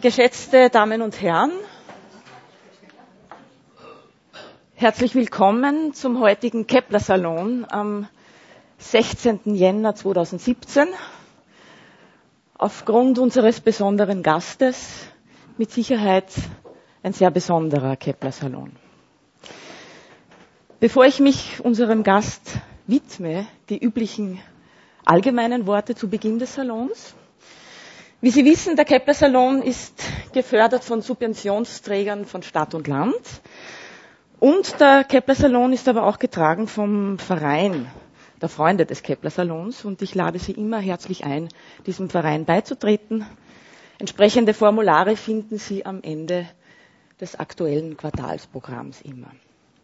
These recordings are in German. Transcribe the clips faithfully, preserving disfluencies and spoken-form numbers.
Geschätzte Damen und Herren, herzlich willkommen zum heutigen Kepler-Salon am sechzehnten Jänner zweitausendsiebzehn. Aufgrund unseres besonderen Gastes mit Sicherheit ein sehr besonderer Kepler-Salon. Bevor ich mich unserem Gast widme, die üblichen allgemeinen Worte zu Beginn des Salons. Wie Sie wissen, der Kepler-Salon ist gefördert von Subventionsträgern von Stadt und Land. Und der Kepler-Salon ist aber auch getragen vom Verein der Freunde des Kepler-Salons. Und ich lade Sie immer herzlich ein, diesem Verein beizutreten. Entsprechende Formulare finden Sie am Ende des aktuellen Quartalsprogramms immer.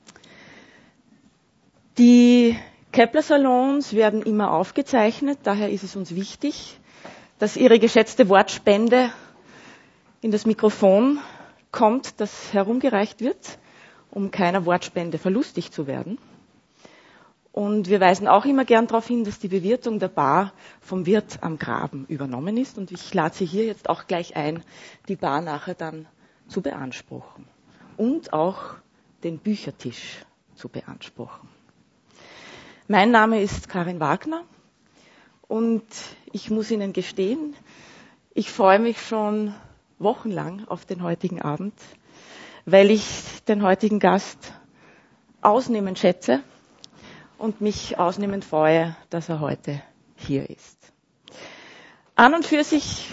Die Kepler-Salons werden immer aufgezeichnet, daher ist es uns wichtig, dass Ihre geschätzte Wortspende in das Mikrofon kommt, das herumgereicht wird, um keiner Wortspende verlustig zu werden. Und wir weisen auch immer gern darauf hin, dass die Bewirtung der Bar vom Wirt am Graben übernommen ist. Und ich lade Sie hier jetzt auch gleich ein, die Bar nachher dann zu beanspruchen. Und auch den Büchertisch zu beanspruchen. Mein Name ist Karin Wagner. Und ich muss Ihnen gestehen, ich freue mich schon wochenlang auf den heutigen Abend, weil ich den heutigen Gast ausnehmend schätze und mich ausnehmend freue, dass er heute hier ist. An und für sich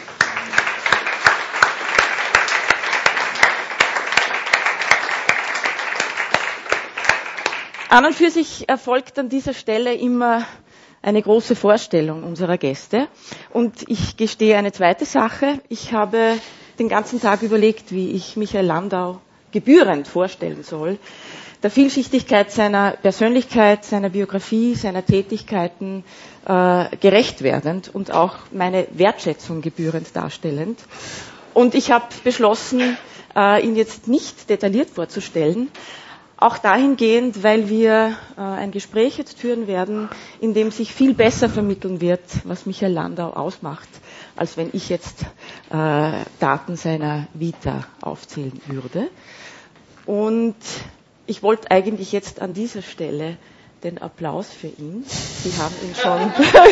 An und für sich erfolgt an dieser Stelle immer eine große Vorstellung unserer Gäste. Und ich gestehe eine zweite Sache. Ich habe den ganzen Tag überlegt, wie ich Michael Landau gebührend vorstellen soll. Der Vielschichtigkeit seiner Persönlichkeit, seiner Biografie, seiner Tätigkeiten äh, gerecht werdend und auch meine Wertschätzung gebührend darstellend. Und ich habe beschlossen, äh, ihn jetzt nicht detailliert vorzustellen, auch dahingehend, weil wir äh, ein Gespräch jetzt führen werden, in dem sich viel besser vermitteln wird, was Michael Landau ausmacht, als wenn ich jetzt äh, Daten seiner Vita aufzählen würde. Und ich wollte eigentlich jetzt an dieser Stelle den Applaus für ihn. Sie haben ihn schon,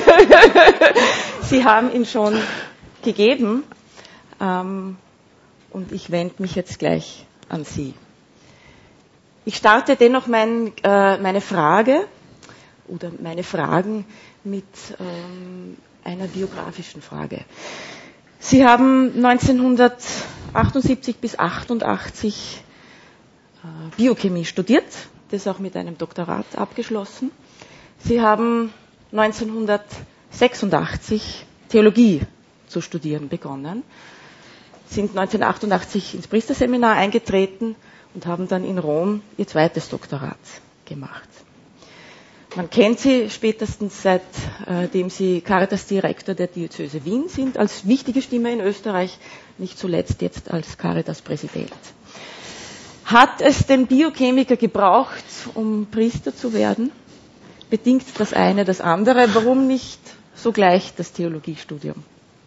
Sie haben ihn schon gegeben. Ähm, und ich wende mich jetzt gleich an Sie. Ich starte dennoch mein, äh, meine Frage oder meine Fragen mit ähm, einer biografischen Frage. Sie haben neunzehnhundertachtundsiebzig bis achtundachtzig äh, Biochemie studiert, das auch mit einem Doktorat abgeschlossen. Sie haben neunzehnhundertsechsundachtzig Theologie zu studieren begonnen, sind neunzehnhundertachtundachtzig ins Priesterseminar eingetreten und haben dann in Rom ihr zweites Doktorat gemacht. Man kennt sie spätestens seitdem sie Caritas-Direktor der Diözese Wien sind, als wichtige Stimme in Österreich, nicht zuletzt jetzt als Caritas-Präsident. Hat es den Biochemiker gebraucht, um Priester zu werden? Bedingt das eine das andere? Warum nicht sogleich das Theologiestudium?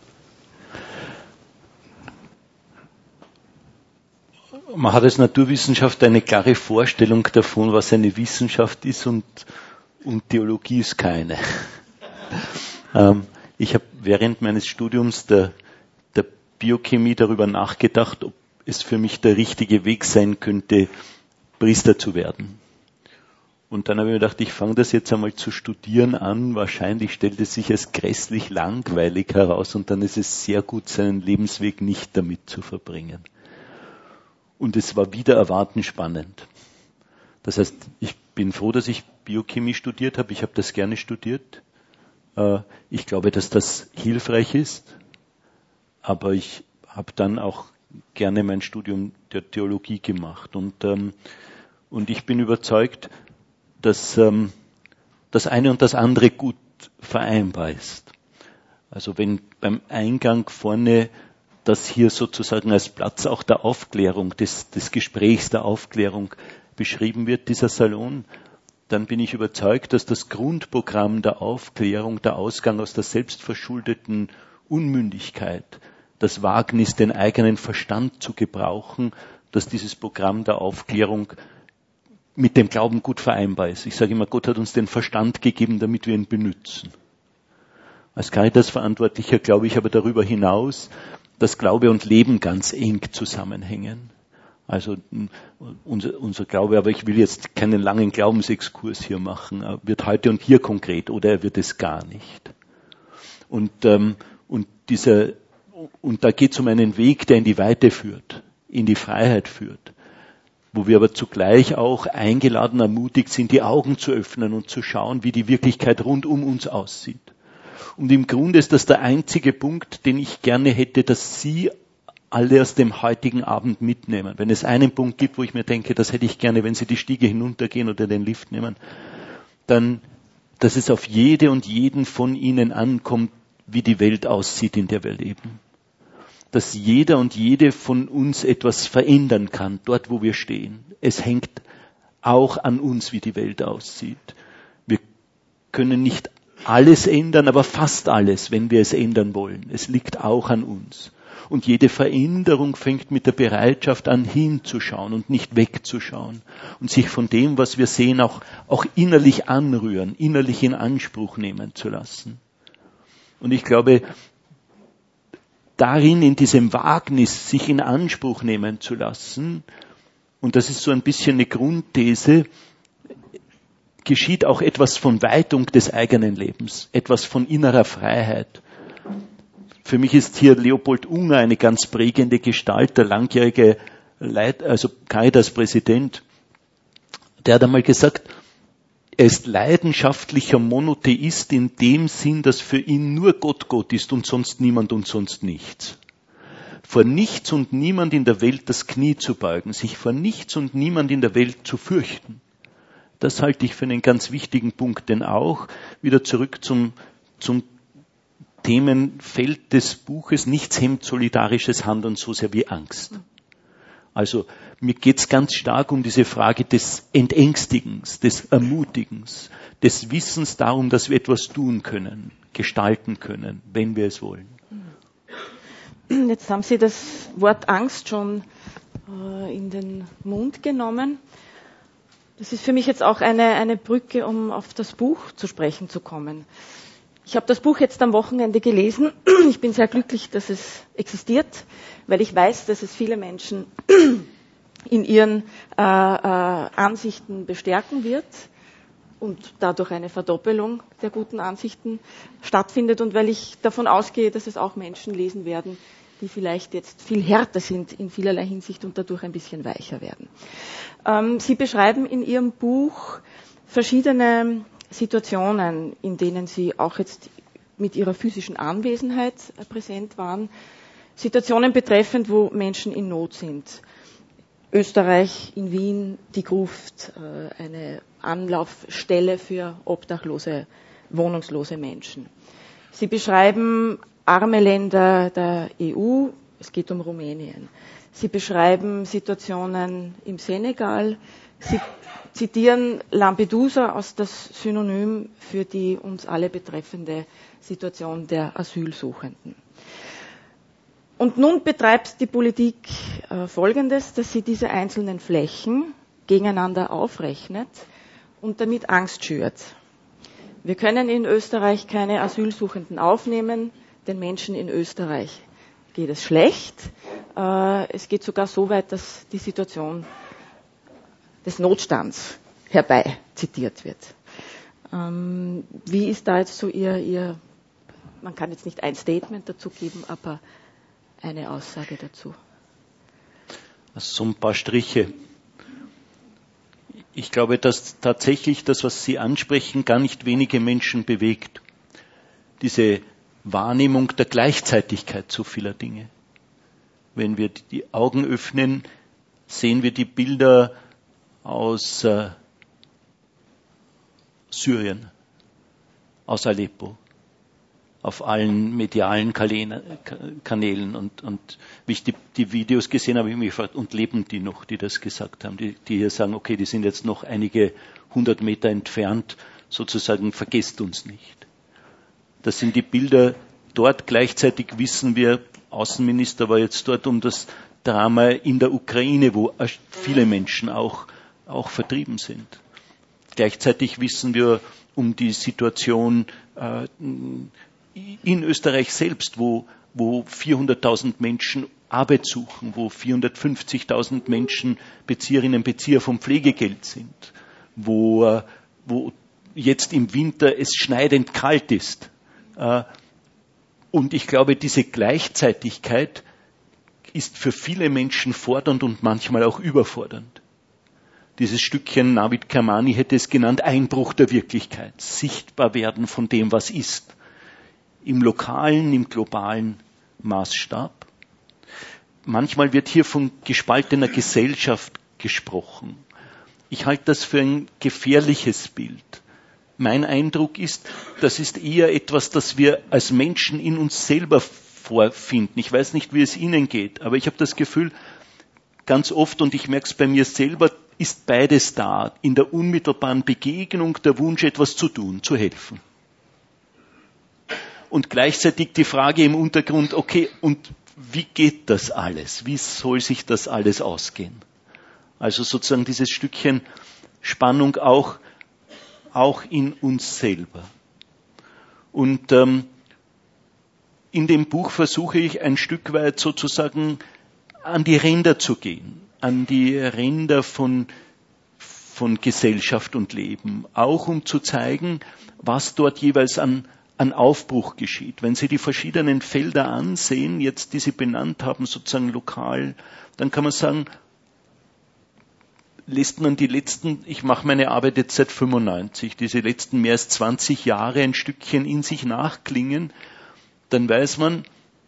Man hat als Naturwissenschaftler eine klare Vorstellung davon, was eine Wissenschaft ist und, und Theologie ist keine. ähm, ich habe während meines Studiums der, der Biochemie darüber nachgedacht, ob es für mich der richtige Weg sein könnte, Priester zu werden. Und dann habe ich mir gedacht, ich fange das jetzt einmal zu studieren an. Wahrscheinlich stellt es sich als grässlich langweilig heraus und dann ist es sehr gut, seinen Lebensweg nicht damit zu verbringen. Und es war wieder erwarten spannend. Das heißt, ich bin froh, dass ich Biochemie studiert habe. Ich habe das gerne studiert. Ich glaube, dass das hilfreich ist. Aber ich habe dann auch gerne mein Studium der Theologie gemacht. Und, und ich bin überzeugt, dass das eine und das andere gut vereinbar ist. Also wenn beim Eingang vorne das hier sozusagen als Platz auch der Aufklärung, des, des Gesprächs, der Aufklärung beschrieben wird, dieser Salon, dann bin ich überzeugt, dass das Grundprogramm der Aufklärung, der Ausgang aus der selbstverschuldeten Unmündigkeit, das Wagnis, den eigenen Verstand zu gebrauchen, dass dieses Programm der Aufklärung mit dem Glauben gut vereinbar ist. Ich sage immer, Gott hat uns den Verstand gegeben, damit wir ihn benützen. Als Caritas-Verantwortlicher glaube ich aber darüber hinaus, dass Glaube und Leben ganz eng zusammenhängen. Also unser, unser Glaube, aber ich will jetzt keinen langen Glaubensexkurs hier machen, wird heute und hier konkret oder er wird es gar nicht. Und, ähm, und, dieser, und da geht es um einen Weg, der in die Weite führt, in die Freiheit führt, wo wir aber zugleich auch eingeladen, ermutigt sind, die Augen zu öffnen und zu schauen, wie die Wirklichkeit rund um uns aussieht. Und im Grunde ist das der einzige Punkt, den ich gerne hätte, dass Sie alle aus dem heutigen Abend mitnehmen. Wenn es einen Punkt gibt, wo ich mir denke, das hätte ich gerne, wenn Sie die Stiege hinuntergehen oder den Lift nehmen, dann, dass es auf jede und jeden von Ihnen ankommt, wie die Welt aussieht, in der wir leben. Dass jeder und jede von uns etwas verändern kann, dort wo wir stehen. Es hängt auch an uns, wie die Welt aussieht. Wir können nicht alles ändern, aber fast alles, wenn wir es ändern wollen. Es liegt auch an uns. Und jede Veränderung fängt mit der Bereitschaft an, hinzuschauen und nicht wegzuschauen. Und sich von dem, was wir sehen, auch, auch innerlich anrühren, innerlich in Anspruch nehmen zu lassen. Und ich glaube, darin, in diesem Wagnis, sich in Anspruch nehmen zu lassen, und das ist so ein bisschen eine Grundthese, geschieht auch etwas von Weitung des eigenen Lebens, etwas von innerer Freiheit. Für mich ist hier Leopold Unger eine ganz prägende Gestalt, der langjährige Leit, also Caritas-Präsident. Der hat einmal gesagt, er ist leidenschaftlicher Monotheist in dem Sinn, dass für ihn nur Gott Gott ist und sonst niemand und sonst nichts. Vor nichts und niemand in der Welt das Knie zu beugen, sich vor nichts und niemand in der Welt zu fürchten. Das halte ich für einen ganz wichtigen Punkt, denn auch wieder zurück zum, zum Themenfeld des Buches, nichts hemmt solidarisches Handeln so sehr wie Angst. Also mir geht es ganz stark um diese Frage des Entängstigens, des Ermutigens, des Wissens darum, dass wir etwas tun können, gestalten können, wenn wir es wollen. Jetzt haben Sie das Wort Angst schon äh, in den Mund genommen. Das ist für mich jetzt auch eine, eine Brücke, um auf das Buch zu sprechen zu kommen. Ich habe das Buch jetzt am Wochenende gelesen. Ich bin sehr glücklich, dass es existiert, weil ich weiß, dass es viele Menschen in ihren äh, äh, Ansichten bestärken wird und dadurch eine Verdoppelung der guten Ansichten stattfindet und weil ich davon ausgehe, dass es auch Menschen lesen werden, die vielleicht jetzt viel härter sind in vielerlei Hinsicht und dadurch ein bisschen weicher werden. Ähm, Sie beschreiben in Ihrem Buch verschiedene Situationen, in denen Sie auch jetzt mit Ihrer physischen Anwesenheit präsent waren. Situationen betreffend, wo Menschen in Not sind. Österreich, in Wien, die Gruft, eine Anlaufstelle für obdachlose, wohnungslose Menschen. Sie beschreiben arme Länder der E U, es geht um Rumänien. Sie beschreiben Situationen im Senegal. Sie zitieren Lampedusa als das Synonym für die uns alle betreffende Situation der Asylsuchenden. Und nun betreibt die Politik äh, Folgendes, dass sie diese einzelnen Flächen gegeneinander aufrechnet und damit Angst schürt. Wir können in Österreich keine Asylsuchenden aufnehmen, den Menschen in Österreich geht es schlecht. Äh, es geht sogar so weit, dass die Situation des Notstands herbei zitiert wird. Ähm, wie ist da jetzt so Ihr, Ihr, man kann jetzt nicht ein Statement dazu geben, aber eine Aussage dazu? So ein paar Striche. Ich glaube, dass tatsächlich das, was Sie ansprechen, gar nicht wenige Menschen bewegt. Diese Wahrnehmung der Gleichzeitigkeit so vieler Dinge. Wenn wir die Augen öffnen, sehen wir die Bilder aus äh, Syrien, aus Aleppo, auf allen medialen Kanälen. Und, und wie ich die, die Videos gesehen habe, habe ich mich gefragt, und leben die noch, die das gesagt haben, die, die hier sagen, okay, die sind jetzt noch einige hundert Meter entfernt, sozusagen, vergesst uns nicht. Das sind die Bilder, dort gleichzeitig wissen wir, Außenminister war jetzt dort um das Drama in der Ukraine, wo viele Menschen auch, auch vertrieben sind. Gleichzeitig wissen wir um die Situation äh, in Österreich selbst, wo, wo vierhunderttausend Menschen Arbeit suchen, wo vierhundertfünfzigtausend Menschen Bezieherinnen und Bezieher vom Pflegegeld sind, wo, äh, wo jetzt im Winter es schneidend kalt ist. Äh, und ich glaube, diese Gleichzeitigkeit ist für viele Menschen fordernd und manchmal auch überfordernd. Dieses Stückchen Navid Kermani hätte es genannt, Einbruch der Wirklichkeit, sichtbar werden von dem, was ist, im lokalen, im globalen Maßstab. Manchmal wird hier von gespaltener Gesellschaft gesprochen. Ich halte das für ein gefährliches Bild. Mein Eindruck ist, das ist eher etwas, das wir als Menschen in uns selber vorfinden. Ich weiß nicht, wie es Ihnen geht, aber ich habe das Gefühl, ganz oft, und ich merke es bei mir selber, ist beides da. In der unmittelbaren Begegnung der Wunsch, etwas zu tun, zu helfen. Und gleichzeitig die Frage im Untergrund, okay, und wie geht das alles? Wie soll sich das alles ausgehen? Also sozusagen dieses Stückchen Spannung auch, auch in uns selber. Und ähm, in dem Buch versuche ich ein Stück weit sozusagen an die Ränder zu gehen, an die Ränder von, von Gesellschaft und Leben, auch um zu zeigen, was dort jeweils an, an Aufbruch geschieht. Wenn Sie die verschiedenen Felder ansehen, jetzt die Sie benannt haben, sozusagen lokal, dann kann man sagen, lässt man die letzten, ich mache meine Arbeit jetzt seit fünfundneunzig, diese letzten mehr als zwanzig Jahre ein Stückchen in sich nachklingen, dann weiß man,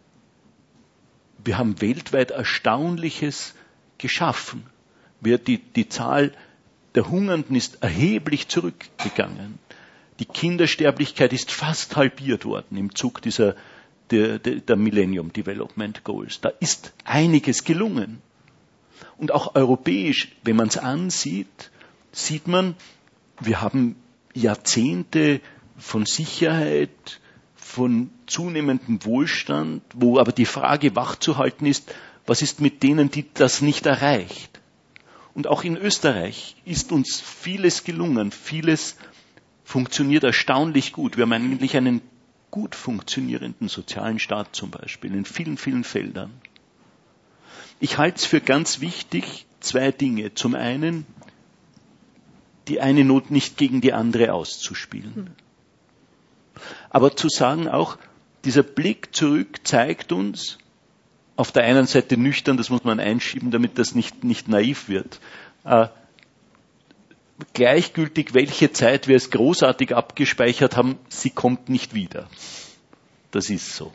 wir haben weltweit Erstaunliches geschaffen. Wir, die, die Zahl der Hungernden ist erheblich zurückgegangen. Die Kindersterblichkeit ist fast halbiert worden im Zug dieser, der, der, der Millennium Development Goals. Da ist einiges gelungen. Und auch europäisch, wenn man es ansieht, sieht man, wir haben Jahrzehnte von Sicherheit, von zunehmendem Wohlstand, wo aber die Frage wachzuhalten ist, was ist mit denen, die das nicht erreicht? Und auch in Österreich ist uns vieles gelungen, vieles funktioniert erstaunlich gut. Wir haben eigentlich einen gut funktionierenden sozialen Staat zum Beispiel, in vielen, vielen Feldern. Ich halte es für ganz wichtig, zwei Dinge. Zum einen, die eine Not nicht gegen die andere auszuspielen. Aber zu sagen auch, dieser Blick zurück zeigt uns, auf der einen Seite nüchtern, das muss man einschieben, damit das nicht, nicht naiv wird, äh, gleichgültig, welche Zeit wir es großartig abgespeichert haben, sie kommt nicht wieder. Das ist so.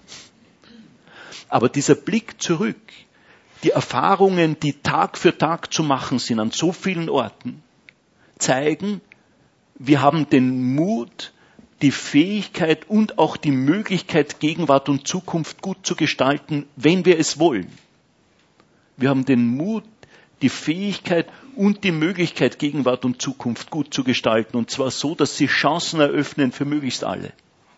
Aber dieser Blick zurück, die Erfahrungen, die Tag für Tag zu machen sind an so vielen Orten, zeigen, wir haben den Mut, die Fähigkeit und auch die Möglichkeit, Gegenwart und Zukunft gut zu gestalten, wenn wir es wollen. Wir haben den Mut, die Fähigkeit und die Möglichkeit, Gegenwart und Zukunft gut zu gestalten, und zwar so, dass sie Chancen eröffnen für möglichst alle.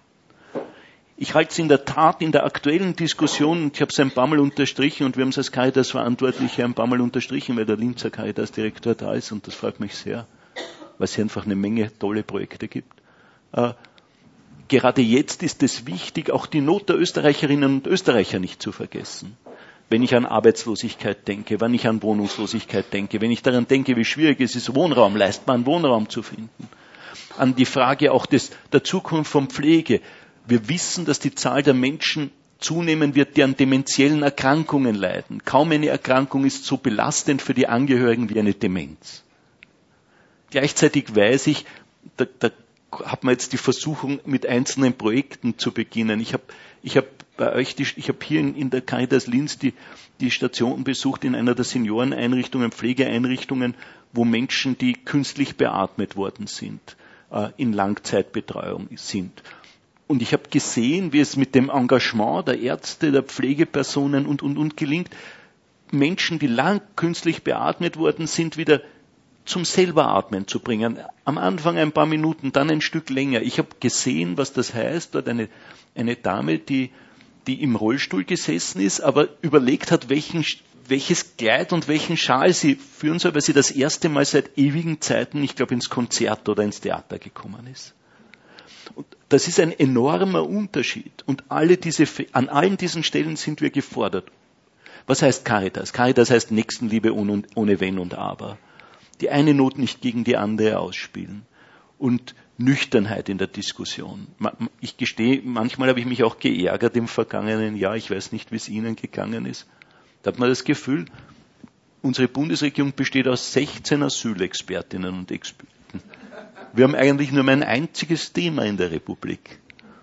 Ich halte es in der Tat in der aktuellen Diskussion, und ich habe es ein paar Mal unterstrichen, und wir haben es als Caritas-Verantwortliche ein paar Mal unterstrichen, weil der Linzer Caritas-Direktor da ist, und das freut mich sehr, weil es hier einfach eine Menge tolle Projekte gibt. Äh, gerade jetzt ist es wichtig, auch die Not der Österreicherinnen und Österreicher nicht zu vergessen. Wenn ich an Arbeitslosigkeit denke, wenn ich an Wohnungslosigkeit denke, wenn ich daran denke, wie schwierig es ist, Wohnraum, leistbaren Wohnraum zu finden. An die Frage auch des, der Zukunft von Pflege. Wir wissen, dass die Zahl der Menschen zunehmen wird, die an dementiellen Erkrankungen leiden. Kaum eine Erkrankung ist so belastend für die Angehörigen wie eine Demenz. Gleichzeitig weiß ich, da, da hat man jetzt die Versuchung, mit einzelnen Projekten zu beginnen. Ich habe ich hab bei euch, die, ich habe hier in, in der Caritas Linz die, die Station besucht in einer der Senioreneinrichtungen, Pflegeeinrichtungen, wo Menschen, die künstlich beatmet worden sind, äh, in Langzeitbetreuung sind. Und ich habe gesehen, wie es mit dem Engagement der Ärzte, der Pflegepersonen und, und, und gelingt, Menschen, die lang künstlich beatmet worden sind, wieder zum selber Atmen zu bringen. Am Anfang ein paar Minuten, dann ein Stück länger. Ich habe gesehen, was das heißt. Dort eine, eine Dame, die, die im Rollstuhl gesessen ist, aber überlegt hat, welchen, welches Kleid und welchen Schal sie führen soll, weil sie das erste Mal seit ewigen Zeiten, ich glaube, ins Konzert oder ins Theater gekommen ist. Und das ist ein enormer Unterschied. Und alle diese, an allen diesen Stellen sind wir gefordert. Was heißt Caritas? Caritas heißt Nächstenliebe ohne, ohne Wenn und Aber. Die eine Not nicht gegen die andere ausspielen. Und Nüchternheit in der Diskussion. Ich gestehe, manchmal habe ich mich auch geärgert im vergangenen Jahr. Ich weiß nicht, wie es Ihnen gegangen ist. Da hat man das Gefühl, unsere Bundesregierung besteht aus sechzehn Asylexpertinnen und Experten. Wir haben eigentlich nur ein einziges Thema in der Republik.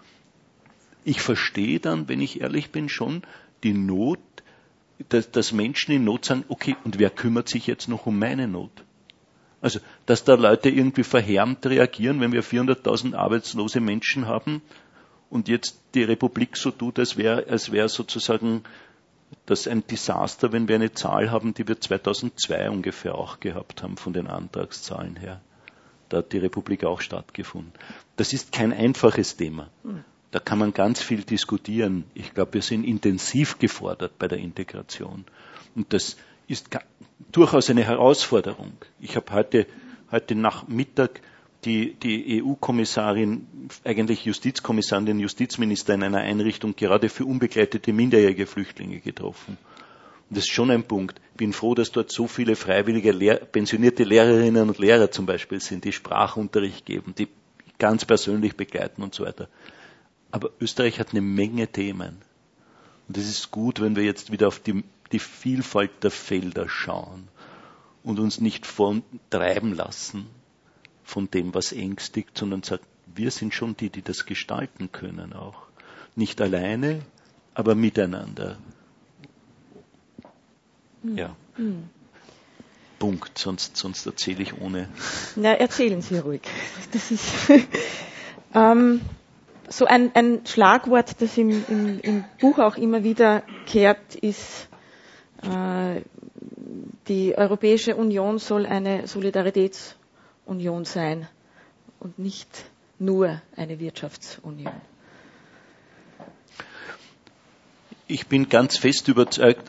Ich verstehe dann, wenn ich ehrlich bin, schon die Not, dass, dass Menschen in Not sagen, okay, und wer kümmert sich jetzt noch um meine Not? Also, dass da Leute irgendwie verhärmt reagieren, wenn wir vierhunderttausend arbeitslose Menschen haben und jetzt die Republik so tut, als wäre als wäre sozusagen das ein Desaster, wenn wir eine Zahl haben, die wir zweitausendzwei ungefähr auch gehabt haben von den Antragszahlen her. Da hat die Republik auch stattgefunden. Das ist kein einfaches Thema. Da kann man ganz viel diskutieren. Ich glaube, wir sind intensiv gefordert bei der Integration. Und das ist durchaus eine Herausforderung. Ich habe heute, heute Nachmittag die, die E U-Kommissarin, eigentlich Justizkommissarin, den Justizminister in einer Einrichtung gerade für unbegleitete minderjährige Flüchtlinge getroffen. Und das ist schon ein Punkt. Ich bin froh, dass dort so viele freiwillige, Lehr- pensionierte Lehrerinnen und Lehrer zum Beispiel sind, die Sprachunterricht geben, die ganz persönlich begleiten und so weiter. Aber Österreich hat eine Menge Themen. Und es ist gut, wenn wir jetzt wieder auf die die Vielfalt der Felder schauen und uns nicht von treiben lassen von dem, was ängstigt, sondern sagen, wir sind schon die, die das gestalten können auch. Nicht alleine, aber miteinander. Mhm. Ja. Mhm. Punkt, sonst, sonst erzähle ich ohne. Na, erzählen Sie ruhig. Das ist ähm, so ein, ein Schlagwort, das im, im, im Buch auch immer wieder kehrt, ist, die Europäische Union soll eine Solidaritätsunion sein und nicht nur eine Wirtschaftsunion. Ich bin ganz fest überzeugt,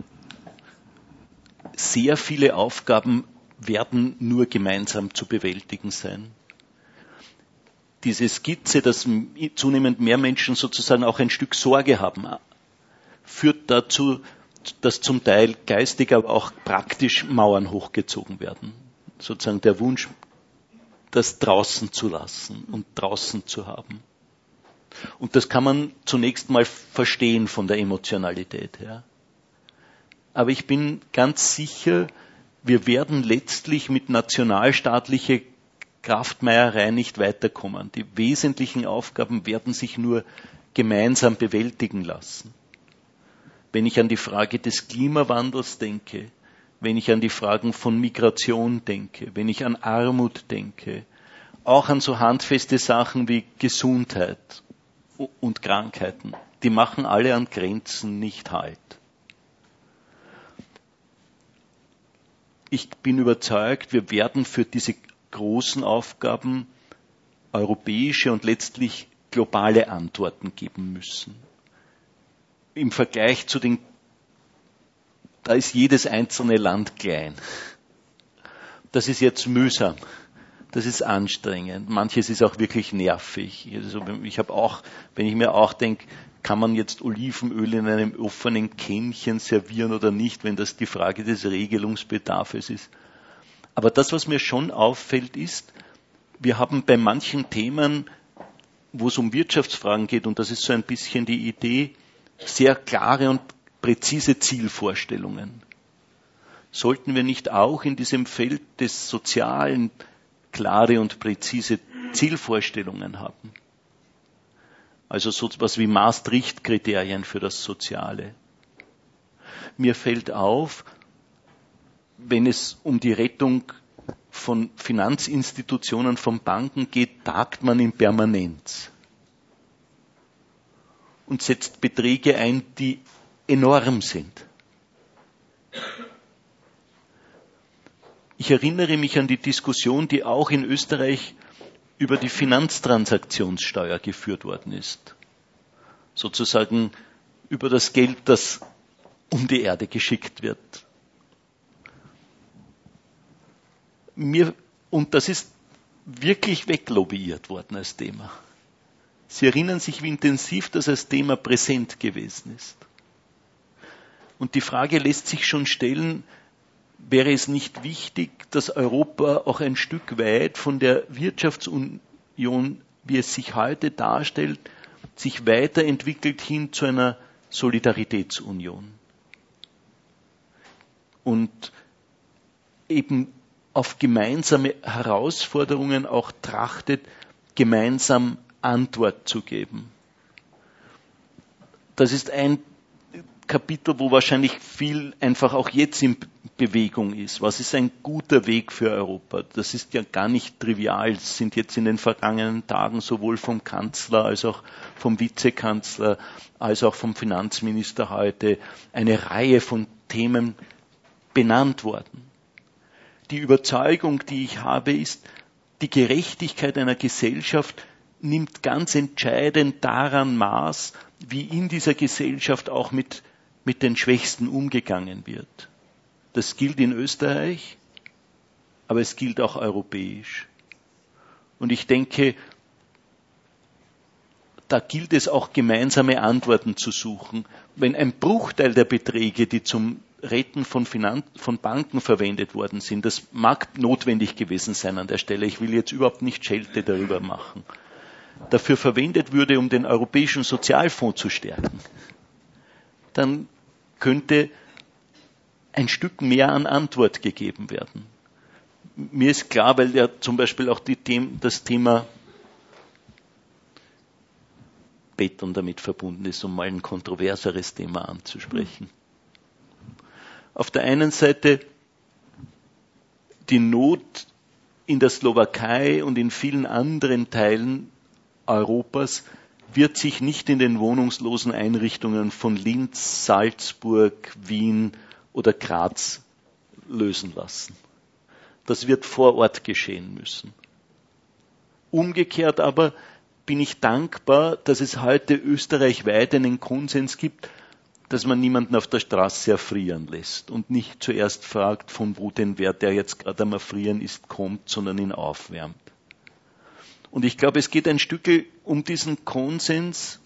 sehr viele Aufgaben werden nur gemeinsam zu bewältigen sein. Diese Skizze, dass zunehmend mehr Menschen sozusagen auch ein Stück Sorge haben, führt dazu, dass zum Teil geistig, aber auch praktisch Mauern hochgezogen werden. Sozusagen der Wunsch, das draußen zu lassen und draußen zu haben. Und das kann man zunächst mal verstehen von der Emotionalität her. Aber ich bin ganz sicher, wir werden letztlich mit nationalstaatlicher Kraftmeierei nicht weiterkommen. Die wesentlichen Aufgaben werden sich nur gemeinsam bewältigen lassen. Wenn ich an die Frage des Klimawandels denke, wenn ich an die Fragen von Migration denke, wenn ich an Armut denke, auch an so handfeste Sachen wie Gesundheit und Krankheiten, die machen alle an Grenzen nicht Halt. Ich bin überzeugt, wir werden für diese großen Aufgaben europäische und letztlich globale Antworten geben müssen. Im Vergleich zu den, da ist jedes einzelne Land klein. Das ist jetzt mühsam. Das ist anstrengend. Manches ist auch wirklich nervig. Also ich habe auch, wenn ich mir auch denke, kann man jetzt Olivenöl in einem offenen Kännchen servieren oder nicht, wenn das die Frage des Regelungsbedarfs ist. Aber das, was mir schon auffällt, ist, wir haben bei manchen Themen, wo es um Wirtschaftsfragen geht, und das ist so ein bisschen die Idee, sehr klare und präzise Zielvorstellungen. Sollten wir nicht auch in diesem Feld des Sozialen klare und präzise Zielvorstellungen haben? Also so etwas wie Maastricht-Kriterien für das Soziale. Mir fällt auf, wenn es um die Rettung von Finanzinstitutionen, von Banken geht, tagt man in Permanenz und setzt Beträge ein, die enorm sind. Ich erinnere mich an die Diskussion, die auch in Österreich über die Finanztransaktionssteuer geführt worden ist. Sozusagen über das Geld, das um die Erde geschickt wird. Mir, und das ist wirklich weglobbyiert worden als Thema. Sie erinnern sich, wie intensiv das als Thema präsent gewesen ist. Und die Frage lässt sich schon stellen, wäre es nicht wichtig, dass Europa auch ein Stück weit von der Wirtschaftsunion, wie es sich heute darstellt, sich weiterentwickelt hin zu einer Solidaritätsunion. Und eben auf gemeinsame Herausforderungen auch trachtet, gemeinsam Antwort zu geben. Das ist ein Kapitel, wo wahrscheinlich viel einfach auch jetzt in Bewegung ist. Was ist ein guter Weg für Europa? Das ist ja gar nicht trivial. Es sind jetzt in den vergangenen Tagen sowohl vom Kanzler als auch vom Vizekanzler als auch vom Finanzminister heute eine Reihe von Themen benannt worden. Die Überzeugung, die ich habe, ist, die Gerechtigkeit einer Gesellschaft nimmt ganz entscheidend daran Maß, wie in dieser Gesellschaft auch mit, mit den Schwächsten umgegangen wird. Das gilt in Österreich, aber es gilt auch europäisch. Und ich denke, da gilt es auch gemeinsame Antworten zu suchen. Wenn ein Bruchteil der Beträge, die zum Retten von, Finan- von Banken verwendet worden sind, das mag notwendig gewesen sein an der Stelle. Ich will jetzt überhaupt nicht Schelte darüber machen. Dafür verwendet würde, um den Europäischen Sozialfonds zu stärken, dann könnte ein Stück mehr an Antwort gegeben werden. Mir ist klar, weil ja zum Beispiel auch die The- das Thema Beton damit verbunden ist, um mal ein kontroverseres Thema anzusprechen. Auf der einen Seite die Not in der Slowakei und in vielen anderen Teilen Europas wird sich nicht in den wohnungslosen Einrichtungen von Linz, Salzburg, Wien oder Graz lösen lassen. Das wird vor Ort geschehen müssen. Umgekehrt aber bin ich dankbar, dass es heute österreichweit einen Konsens gibt, dass man niemanden auf der Straße erfrieren lässt und nicht zuerst fragt, von wo denn wer, der jetzt gerade am Erfrieren ist, kommt, sondern ihn aufwärmt. Und ich glaube, es geht ein Stück um diesen Konsens,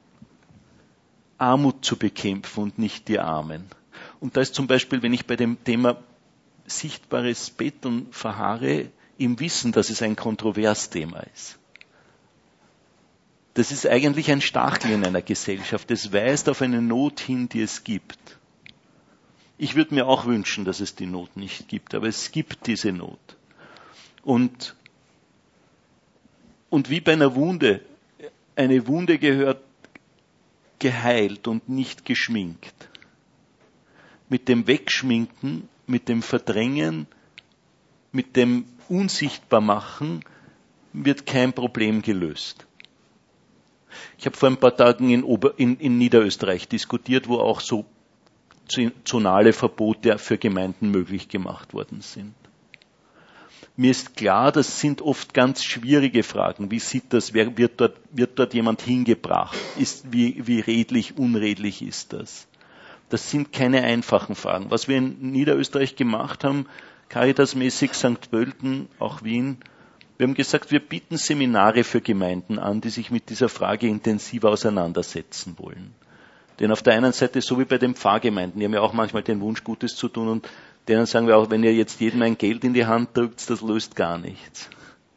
Armut zu bekämpfen und nicht die Armen. Und da ist zum Beispiel, wenn ich bei dem Thema sichtbares Beton verharre, im Wissen, dass es ein Kontroversthema ist. Das ist eigentlich ein Stachel in einer Gesellschaft. Es weist auf eine Not hin, die es gibt. Ich würde mir auch wünschen, dass es die Not nicht gibt, aber es gibt diese Not. Und, und wie bei einer Wunde, eine Wunde gehört geheilt und nicht geschminkt. Mit dem Wegschminken, mit dem Verdrängen, mit dem Unsichtbarmachen wird kein Problem gelöst. Ich habe vor ein paar Tagen in, Ober-, in, in Niederösterreich diskutiert, wo auch so zonale Verbote für Gemeinden möglich gemacht worden sind. Mir ist klar, das sind oft ganz schwierige Fragen. Wie sieht das? Wer, wird, dort, wird dort jemand hingebracht? Ist, wie, wie redlich, unredlich ist das? Das sind keine einfachen Fragen. Was wir in Niederösterreich gemacht haben, Caritas-mäßig, Sankt Pölten, auch Wien, wir haben gesagt, wir bieten Seminare für Gemeinden an, die sich mit dieser Frage intensiv auseinandersetzen wollen. Denn auf der einen Seite, so wie bei den Pfarrgemeinden, die haben ja auch manchmal den Wunsch, Gutes zu tun, und denen sagen wir auch, wenn ihr jetzt jedem ein Geld in die Hand drückt, das löst gar nichts.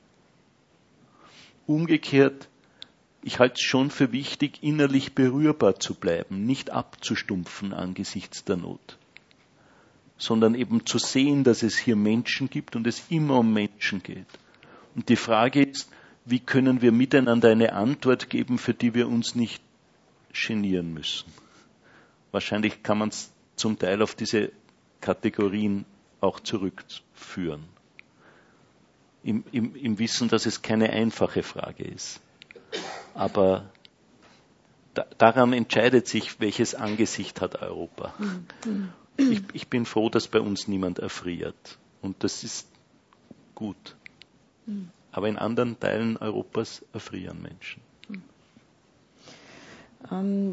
Umgekehrt, ich halte es schon für wichtig, innerlich berührbar zu bleiben, nicht abzustumpfen angesichts der Not, sondern eben zu sehen, dass es hier Menschen gibt und es immer um Menschen geht. Und die Frage ist, wie können wir miteinander eine Antwort geben, für die wir uns nicht genieren müssen. Wahrscheinlich kann man es zum Teil auf diese Kategorien auch zurückführen. Im, im, im Wissen, dass es keine einfache Frage ist. Aber da, daran entscheidet sich, welches Angesicht hat Europa. Ich, ich bin froh, dass bei uns niemand erfriert. Und das ist gut. Aber in anderen Teilen Europas erfrieren Menschen. Ähm,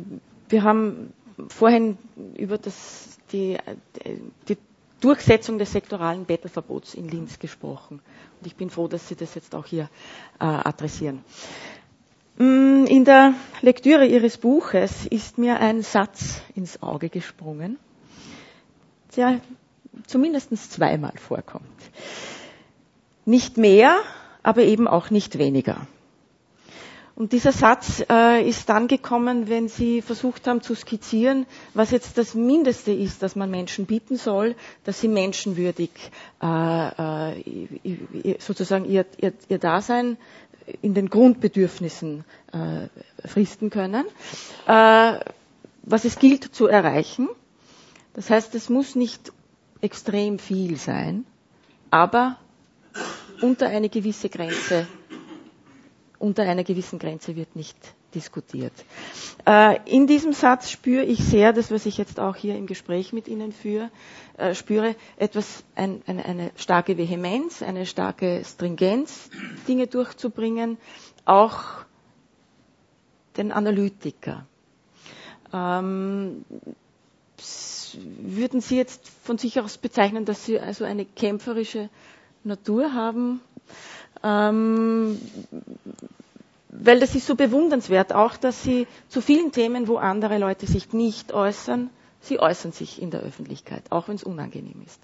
wir haben vorhin über das, die, die Durchsetzung des sektoralen Bettelverbots in Linz gesprochen. Und ich bin froh, dass Sie das jetzt auch hier äh, adressieren. In der Lektüre Ihres Buches ist mir ein Satz ins Auge gesprungen, der zumindest zweimal vorkommt. Nicht mehr, aber eben auch nicht weniger. Und dieser Satz äh, ist dann gekommen, wenn Sie versucht haben zu skizzieren, was jetzt das Mindeste ist, das man Menschen bieten soll, dass sie menschenwürdig äh, äh, sozusagen ihr, ihr, ihr Dasein in den Grundbedürfnissen äh, fristen können, äh, was es gilt zu erreichen. Das heißt, es muss nicht extrem viel sein, aber unter eine gewisse Grenze Unter einer gewissen Grenze wird nicht diskutiert. Äh, in diesem Satz spüre ich sehr, das, was ich jetzt auch hier im Gespräch mit Ihnen führe, äh, spüre etwas, ein, eine, eine starke Vehemenz, eine starke Stringenz, Dinge durchzubringen, auch den Analytiker. Ähm, würden Sie jetzt von sich aus bezeichnen, dass Sie also eine kämpferische Natur haben? Ähm, weil das ist so bewundernswert, auch dass Sie zu vielen Themen, wo andere Leute sich nicht äußern, Sie äußern sich in der Öffentlichkeit, auch wenn es unangenehm ist.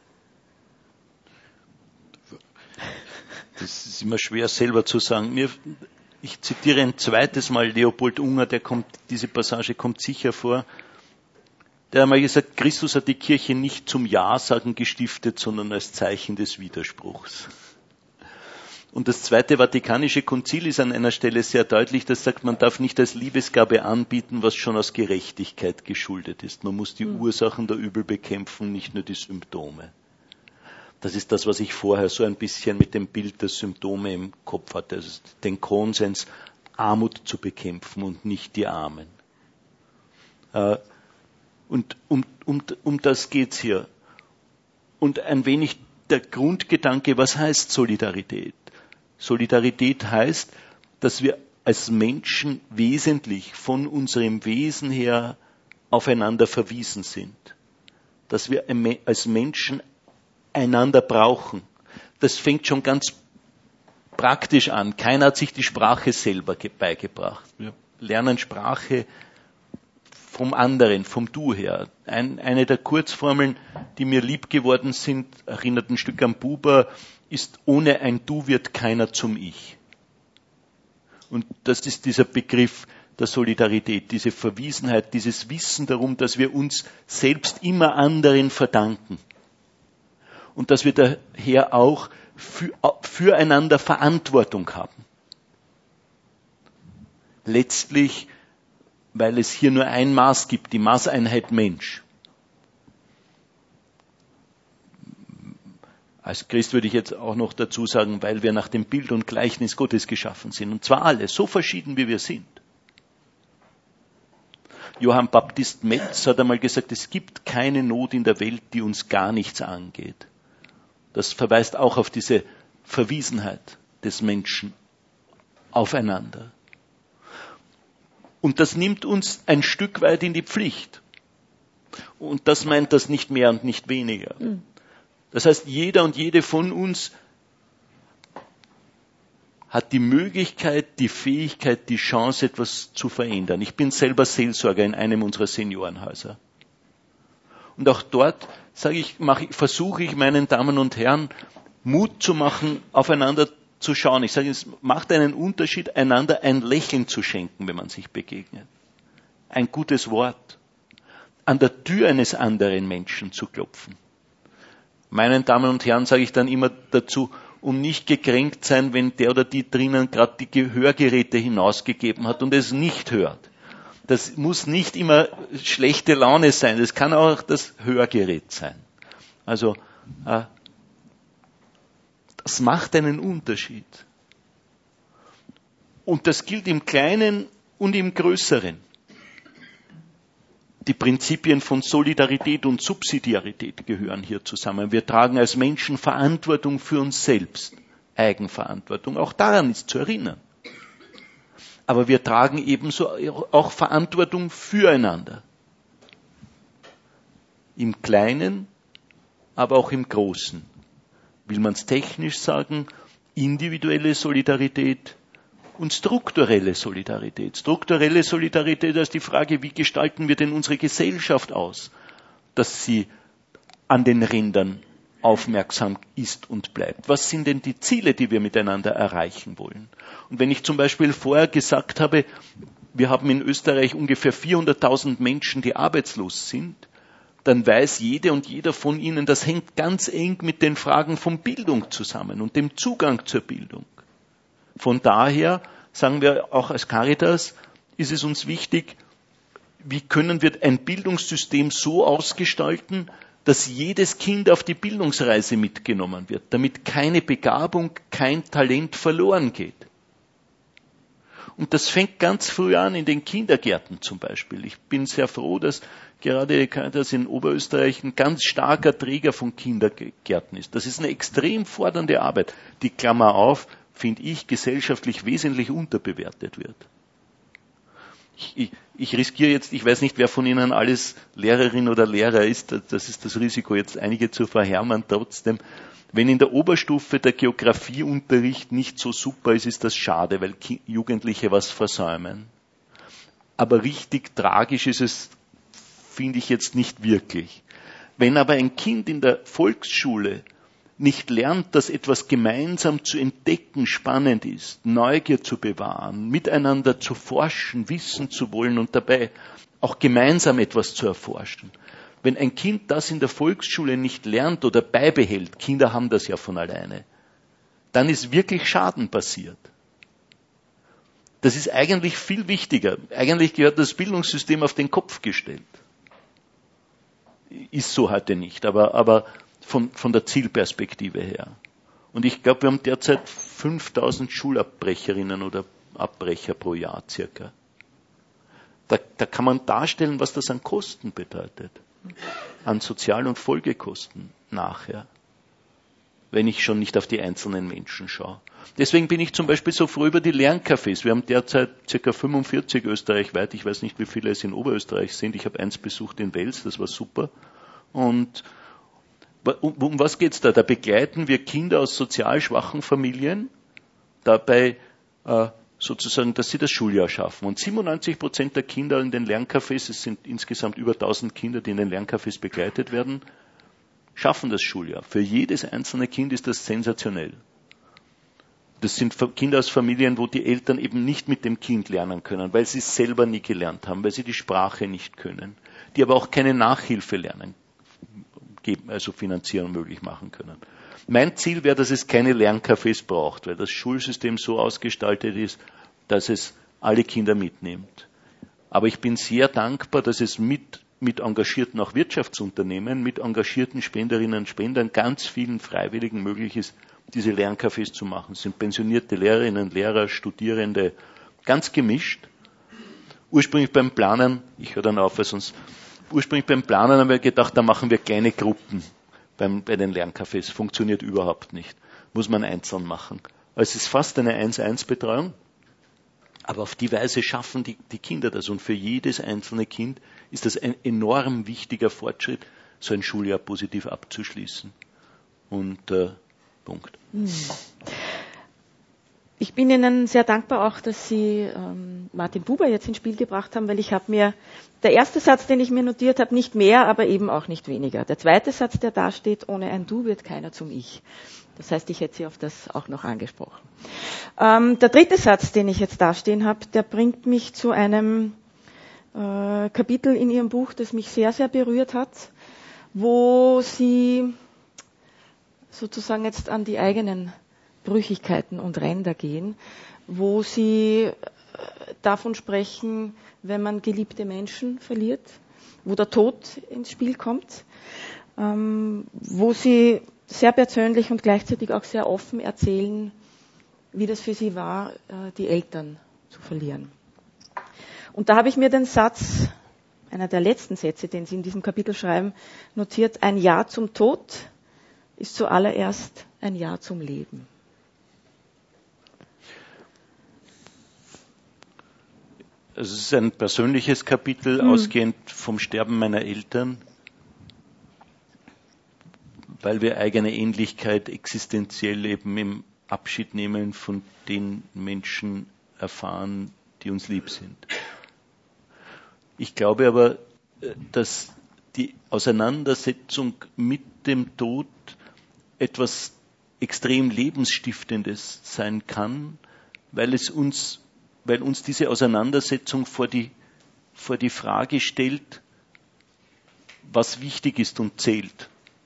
Das ist immer schwer selber zu sagen. Mir, ich zitiere ein zweites Mal Leopold Unger, der kommt, diese Passage kommt sicher vor. Der hat mal gesagt, Christus hat die Kirche nicht zum Ja-Sagen gestiftet, sondern als Zeichen des Widerspruchs. Und das Zweite Vatikanische Konzil ist an einer Stelle sehr deutlich, das sagt, man darf nicht als Liebesgabe anbieten, was schon aus Gerechtigkeit geschuldet ist. Man muss die mhm. Ursachen der Übel bekämpfen, nicht nur die Symptome. Das ist das, was ich vorher so ein bisschen mit dem Bild der Symptome im Kopf hatte. Also den Konsens, Armut zu bekämpfen und nicht die Armen. Und um, um, um das geht's hier. Und ein wenig der Grundgedanke, was heißt Solidarität? Solidarität heißt, dass wir als Menschen wesentlich von unserem Wesen her aufeinander verwiesen sind. Dass wir als Menschen einander brauchen. Das fängt schon ganz praktisch an. Keiner hat sich die Sprache selber beigebracht. Wir lernen Sprache vom anderen, vom Du her. Ein, eine der Kurzformeln, die mir lieb geworden sind, erinnert ein Stück an Buber, ist, ohne ein Du wird keiner zum Ich. Und das ist dieser Begriff der Solidarität, diese Verwiesenheit, dieses Wissen darum, dass wir uns selbst immer anderen verdanken. Und dass wir daher auch für, füreinander Verantwortung haben. Letztlich, weil es hier nur ein Maß gibt, die Maßeinheit Mensch. Als Christ würde ich jetzt auch noch dazu sagen, weil wir nach dem Bild und Gleichnis Gottes geschaffen sind. Und zwar alle, so verschieden wie wir sind. Johann Baptist Metz hat einmal gesagt, es gibt keine Not in der Welt, die uns gar nichts angeht. Das verweist auch auf diese Verwiesenheit des Menschen aufeinander. Und das nimmt uns ein Stück weit in die Pflicht. Und das meint das nicht mehr und nicht weniger. Mhm. Das heißt, jeder und jede von uns hat die Möglichkeit, die Fähigkeit, die Chance, etwas zu verändern. Ich bin selber Seelsorger in einem unserer Seniorenhäuser. Und auch dort, sage ich, mache, versuche ich meinen Damen und Herren Mut zu machen, aufeinander zu schauen. Ich sage, es macht einen Unterschied, einander ein Lächeln zu schenken, wenn man sich begegnet. Ein gutes Wort. An der Tür eines anderen Menschen zu klopfen. Meinen Damen und Herren sage ich dann immer dazu, um nicht gekränkt sein, wenn der oder die drinnen gerade die Gehörgeräte hinausgegeben hat und es nicht hört. Das muss nicht immer schlechte Laune sein, das kann auch das Hörgerät sein. Also, äh, das macht einen Unterschied. Und das gilt im Kleinen und im Größeren. Die Prinzipien von Solidarität und Subsidiarität gehören hier zusammen. Wir tragen als Menschen Verantwortung für uns selbst, Eigenverantwortung. Auch daran ist zu erinnern. Aber wir tragen ebenso auch Verantwortung füreinander. Im Kleinen, aber auch im Großen. Will man es technisch sagen, individuelle Solidarität und strukturelle Solidarität. Strukturelle Solidarität ist die Frage, wie gestalten wir denn unsere Gesellschaft aus, dass sie an den Rändern aufmerksam ist und bleibt. Was sind denn die Ziele, die wir miteinander erreichen wollen? Und wenn ich zum Beispiel vorher gesagt habe, wir haben in Österreich ungefähr vierhunderttausend Menschen, die arbeitslos sind, dann weiß jede und jeder von Ihnen, das hängt ganz eng mit den Fragen von Bildung zusammen und dem Zugang zur Bildung. Von daher, sagen wir auch als Caritas, ist es uns wichtig, wie können wir ein Bildungssystem so ausgestalten, dass jedes Kind auf die Bildungsreise mitgenommen wird, damit keine Begabung, kein Talent verloren geht. Und das fängt ganz früh an, in den Kindergärten zum Beispiel. Ich bin sehr froh, dass gerade Caritas in Oberösterreich ein ganz starker Träger von Kindergärten ist. Das ist eine extrem fordernde Arbeit, die, Klammer auf, finde ich, gesellschaftlich wesentlich unterbewertet wird. Ich, ich, ich riskiere jetzt, ich weiß nicht, wer von Ihnen alles Lehrerin oder Lehrer ist, das ist das Risiko, jetzt einige zu verhärmen. Trotzdem, wenn in der Oberstufe der Geografieunterricht nicht so super ist, ist das schade, weil Jugendliche was versäumen. Aber richtig tragisch ist es, finde ich jetzt nicht wirklich. Wenn aber ein Kind in der Volksschule nicht lernt, dass etwas gemeinsam zu entdecken spannend ist, Neugier zu bewahren, miteinander zu forschen, wissen zu wollen und dabei auch gemeinsam etwas zu erforschen. Wenn ein Kind das in der Volksschule nicht lernt oder beibehält, Kinder haben das ja von alleine, dann ist wirklich Schaden passiert. Das ist eigentlich viel wichtiger. Eigentlich gehört das Bildungssystem auf den Kopf gestellt. Ist so heute nicht, aber, aber von, von der Zielperspektive her. Und ich glaube, wir haben derzeit fünftausend Schulabbrecherinnen oder Abbrecher pro Jahr circa. Da, da kann man darstellen, was das an Kosten bedeutet. An Sozial- und Folgekosten nachher. Wenn ich schon nicht auf die einzelnen Menschen schaue. Deswegen bin ich zum Beispiel so froh über die Lerncafés. Wir haben derzeit ca. fünfundvierzig österreichweit. Ich weiß nicht, wie viele es in Oberösterreich sind. Ich habe eins besucht in Wels, das war super. Und um, um was geht's da? Da begleiten wir Kinder aus sozial schwachen Familien dabei, äh, sozusagen, dass sie das Schuljahr schaffen. Und siebenundneunzig Prozent der Kinder in den Lerncafés, es sind insgesamt über tausend Kinder, die in den Lerncafés begleitet werden, schaffen das Schuljahr. Für jedes einzelne Kind ist das sensationell. Das sind Kinder aus Familien, wo die Eltern eben nicht mit dem Kind lernen können, weil sie es selber nie gelernt haben, weil sie die Sprache nicht können, die aber auch keine Nachhilfe lernen, geben, also finanzieren möglich machen können. Mein Ziel wäre, dass es keine Lerncafés braucht, weil das Schulsystem so ausgestaltet ist, dass es alle Kinder mitnimmt. Aber ich bin sehr dankbar, dass es mit, mit engagierten auch Wirtschaftsunternehmen, mit engagierten Spenderinnen und Spendern, ganz vielen Freiwilligen möglich ist, diese Lerncafés zu machen. Es sind pensionierte Lehrerinnen, Lehrer, Studierende, ganz gemischt. Ursprünglich beim Planen, ich höre dann auf, weil sonst, ursprünglich beim Planen haben wir gedacht, da machen wir kleine Gruppen beim, bei den Lerncafés. Funktioniert überhaupt nicht. Muss man einzeln machen. Also es ist fast eine eins zu eins Betreuung. Aber auf die Weise schaffen die, die Kinder das. Und für jedes einzelne Kind ist das ein enorm wichtiger Fortschritt, so ein Schuljahr positiv abzuschließen. Und äh, Punkt. Ich bin Ihnen sehr dankbar auch, dass Sie ähm, Martin Buber jetzt ins Spiel gebracht haben, weil ich habe mir, der erste Satz, den ich mir notiert habe, nicht mehr, aber eben auch nicht weniger. Der zweite Satz, der da steht, ohne ein Du wird keiner zum Ich. Das heißt, ich hätte Sie auf das auch noch angesprochen. Ähm, der dritte Satz, den ich jetzt da stehen habe, der bringt mich zu einem äh, Kapitel in Ihrem Buch, das mich sehr, sehr berührt hat, wo Sie sozusagen jetzt an die eigenen Brüchigkeiten und Ränder gehen, wo Sie davon sprechen, wenn man geliebte Menschen verliert, wo der Tod ins Spiel kommt, ähm, wo Sie sehr persönlich und gleichzeitig auch sehr offen erzählen, wie das für Sie war, äh, die Eltern zu verlieren. Und da habe ich mir den Satz, einer der letzten Sätze, den Sie in diesem Kapitel schreiben, notiert: Ein Ja zum Tod ist zuallererst ein Ja zum Leben. Also es ist ein persönliches Kapitel, mhm. ausgehend vom Sterben meiner Eltern, weil wir eigene Ähnlichkeit existenziell eben im Abschied nehmen von den Menschen erfahren, die uns lieb sind. Ich glaube aber, dass die Auseinandersetzung mit dem Tod etwas extrem Lebensstiftendes sein kann, weil es uns, weil uns diese Auseinandersetzung vor die, vor die Frage stellt, was wichtig ist und zählt.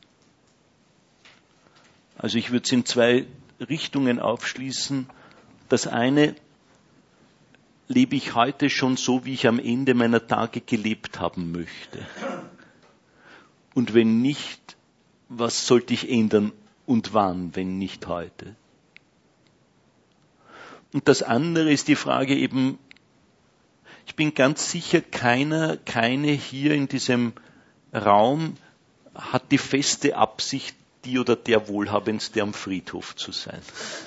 Also ich würde es in zwei Richtungen aufschließen. Das eine, lebe ich heute schon so, wie ich am Ende meiner Tage gelebt haben möchte? Und wenn nicht, was sollte ich ändern und wann, wenn nicht heute? Und das andere ist die Frage eben, ich bin ganz sicher, keiner, keine hier in diesem Raum hat die feste Absicht, die oder der Wohlhabendste am Friedhof zu sein.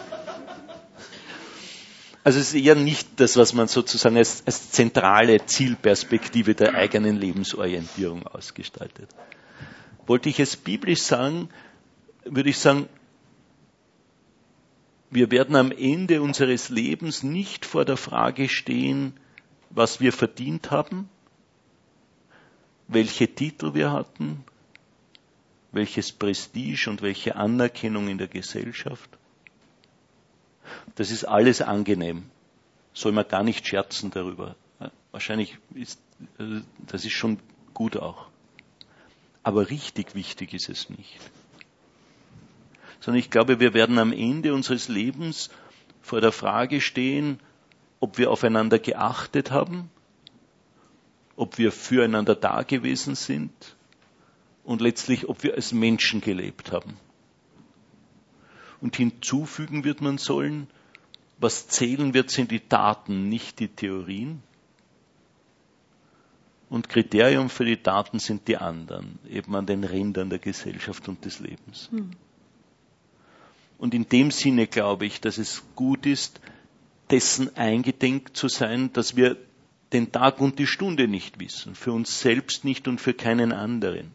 Also es ist eher nicht das, was man sozusagen als, als zentrale Zielperspektive der eigenen Lebensorientierung ausgestaltet. Wollte ich es biblisch sagen, würde ich sagen, wir werden am Ende unseres Lebens nicht vor der Frage stehen, was wir verdient haben, welche Titel wir hatten, welches Prestige und welche Anerkennung in der Gesellschaft. Das ist alles angenehm. Soll man gar nicht scherzen darüber. Wahrscheinlich ist, das ist schon gut auch. Aber richtig wichtig ist es nicht. Sondern ich glaube, wir werden am Ende unseres Lebens vor der Frage stehen, ob wir aufeinander geachtet haben, ob wir füreinander da gewesen sind und letztlich, ob wir als Menschen gelebt haben. Und hinzufügen wird man sollen, was zählen wird, sind die Taten, nicht die Theorien. Und Kriterium für die Taten sind die anderen, eben an den Rändern der Gesellschaft und des Lebens. Hm. Und in dem Sinne glaube ich, dass es gut ist, dessen eingedenk zu sein, dass wir den Tag und die Stunde nicht wissen, für uns selbst nicht und für keinen anderen.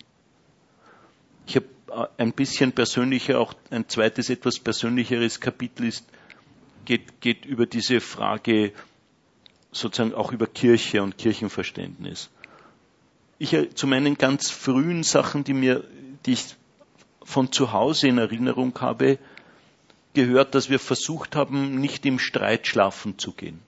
Ich habe ein bisschen persönlicher, auch ein zweites, etwas persönlicheres Kapitel ist, geht, geht über diese Frage, sozusagen auch über Kirche und Kirchenverständnis. Ich, zu meinen ganz frühen Sachen, die mir, die ich von zu Hause in Erinnerung habe, gehört, dass wir versucht haben, nicht im Streit schlafen zu gehen.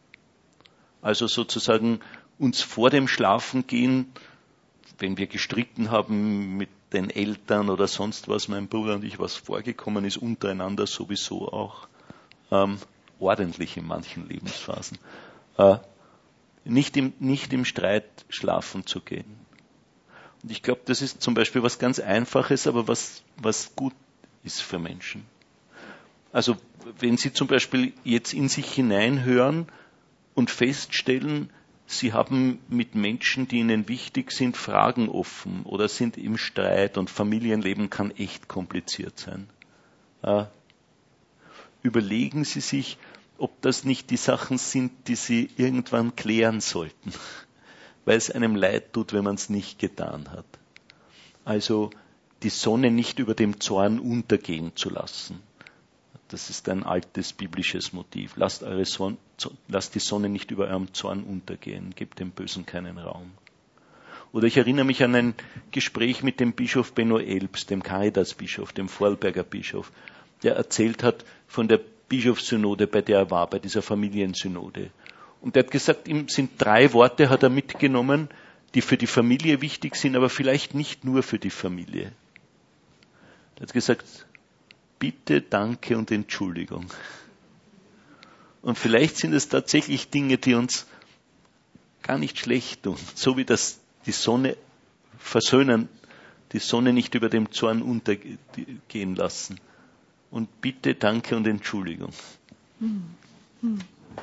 Also sozusagen uns vor dem Schlafengehen, wenn wir gestritten haben mit den Eltern oder sonst was, mein Bruder und ich, was vorgekommen ist, untereinander sowieso auch, ähm, ordentlich in manchen Lebensphasen, äh, nicht im, nicht im Streit schlafen zu gehen. Und ich glaube, das ist zum Beispiel was ganz Einfaches, aber was, was gut ist für Menschen. Also, wenn Sie zum Beispiel jetzt in sich hineinhören und feststellen, Sie haben mit Menschen, die Ihnen wichtig sind, Fragen offen oder sind im Streit und Familienleben kann echt kompliziert sein. Äh, überlegen Sie sich, ob das nicht die Sachen sind, die Sie irgendwann klären sollten, weil es einem leid tut, wenn man es nicht getan hat. Also die Sonne nicht über dem Zorn untergehen zu lassen. Das ist ein altes biblisches Motiv. Lasst, eure Sonne, lasst die Sonne nicht über eurem Zorn untergehen. Gebt dem Bösen keinen Raum. Oder ich erinnere mich an ein Gespräch mit dem Bischof Benno Elbs, dem Caritas-Bischof, dem Vorarlberger Bischof, der erzählt hat von der Bischofssynode, bei der er war, bei dieser Familiensynode. Und er hat gesagt, ihm sind drei Worte, hat er mitgenommen, die für die Familie wichtig sind, aber vielleicht nicht nur für die Familie. Er hat gesagt, Bitte, Danke und Entschuldigung. Und vielleicht sind es tatsächlich Dinge, die uns gar nicht schlecht tun. So wie das die Sonne versöhnen, die Sonne nicht über dem Zorn untergehen lassen. Und Bitte, Danke und Entschuldigung. Hm. Hm.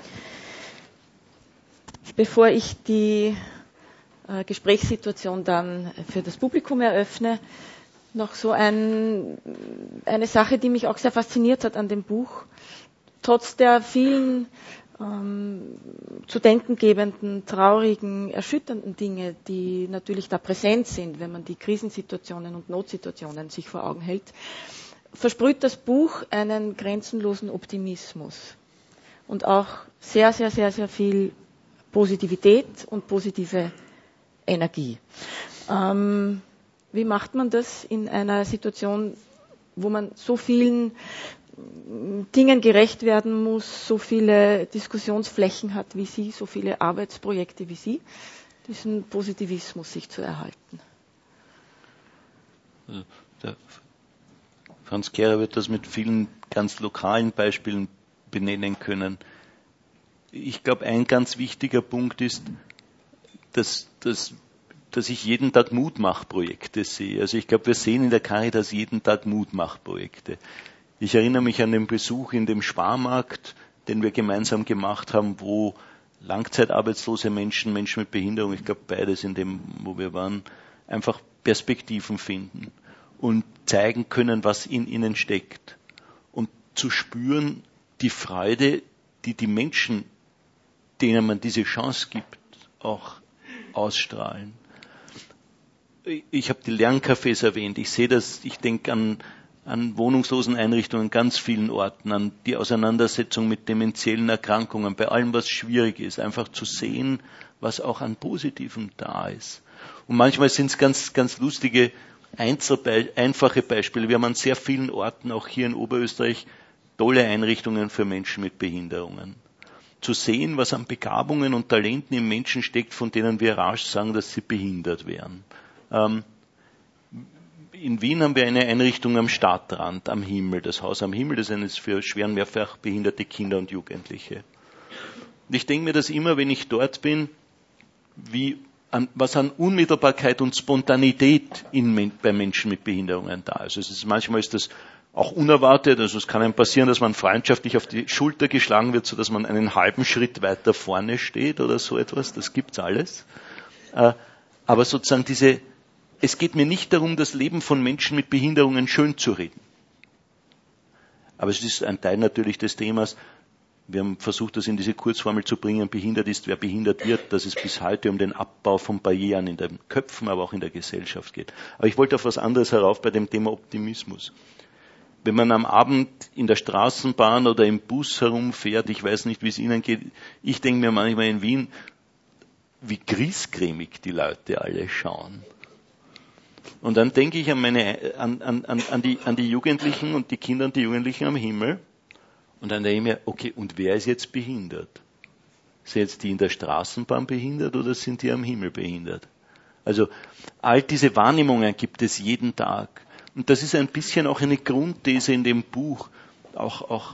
Bevor ich die äh, Gesprächssituation dann für das Publikum eröffne, noch so ein, eine Sache, die mich auch sehr fasziniert hat an dem Buch. Trotz der vielen ähm, zu denkengebenden, traurigen, erschütternden Dinge, die natürlich da präsent sind, wenn man die Krisensituationen und Notsituationen sich vor Augen hält, versprüht das Buch einen grenzenlosen Optimismus und auch sehr, sehr, sehr, sehr viel Positivität und positive Energie. Ähm, wie macht man das in einer Situation, wo man so vielen Dingen gerecht werden muss, so viele Diskussionsflächen hat wie Sie, so viele Arbeitsprojekte wie Sie, diesen Positivismus sich zu erhalten? Der Franz Kehrer wird das mit vielen ganz lokalen Beispielen benennen können. Ich glaube, ein ganz wichtiger Punkt ist, dass, dass, dass ich jeden Tag Mutmachprojekte sehe. Also ich glaube, wir sehen in der Caritas jeden Tag Mutmachprojekte. Ich erinnere mich an den Besuch in dem Sparmarkt, den wir gemeinsam gemacht haben, wo langzeitarbeitslose Menschen, Menschen mit Behinderung, ich glaube beides in dem, wo wir waren, einfach Perspektiven finden und zeigen können, was in ihnen steckt. Und zu spüren, die Freude, die die Menschen, denen man diese Chance gibt, auch ausstrahlen. Ich habe die Lerncafés erwähnt. Ich sehe das, ich denke an an Wohnungsloseneinrichtungen an ganz vielen Orten, an die Auseinandersetzung mit dementiellen Erkrankungen, bei allem, was schwierig ist, einfach zu sehen, was auch an Positivem da ist. Und manchmal sind es ganz, ganz lustige, Einzelbe- einfache Beispiele. Wir haben an sehr vielen Orten, auch hier in Oberösterreich, tolle Einrichtungen für Menschen mit Behinderungen. Zu sehen, was an Begabungen und Talenten im Menschen steckt, von denen wir rasch sagen, dass sie behindert wären. Ähm, In Wien haben wir eine Einrichtung am Stadtrand, am Himmel, das Haus am Himmel, das ist für schwer und mehrfach behinderte Kinder und Jugendliche. Und ich denke mir das immer, wenn ich dort bin, wie an, was an Unmittelbarkeit und Spontanität in, bei Menschen mit Behinderungen da ist. Also es ist. Manchmal ist das auch unerwartet, also es kann einem passieren, dass man freundschaftlich auf die Schulter geschlagen wird, sodass man einen halben Schritt weiter vorne steht oder so etwas, das gibt's alles. Aber sozusagen diese Es geht mir nicht darum, das Leben von Menschen mit Behinderungen schön zu reden. Aber es ist ein Teil natürlich des Themas. Wir haben versucht, das in diese Kurzformel zu bringen. Behindert ist, wer behindert wird, dass es bis heute um den Abbau von Barrieren in den Köpfen, aber auch in der Gesellschaft geht. Aber ich wollte auf was anderes herauf bei dem Thema Optimismus. Wenn man am Abend in der Straßenbahn oder im Bus herumfährt, ich weiß nicht, wie es Ihnen geht, ich denke mir manchmal in Wien, wie griesgrämig die Leute alle schauen. Und dann denke ich an, meine, an, an, an, die, an die Jugendlichen und die Kinder und die Jugendlichen am Himmel. Und dann denke ich mir, okay, und wer ist jetzt behindert? Sind jetzt die in der Straßenbahn behindert oder sind die am Himmel behindert? Also all diese Wahrnehmungen gibt es jeden Tag. Und das ist ein bisschen auch eine Grundthese in dem Buch, auch, auch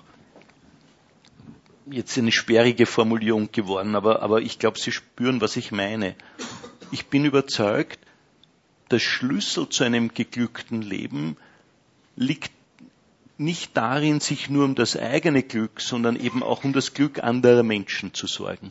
jetzt eine sperrige Formulierung geworden, aber, aber ich glaube, Sie spüren, was ich meine. Ich bin überzeugt, der Schlüssel zu einem geglückten Leben liegt nicht darin, sich nur um das eigene Glück, sondern eben auch um das Glück anderer Menschen zu sorgen.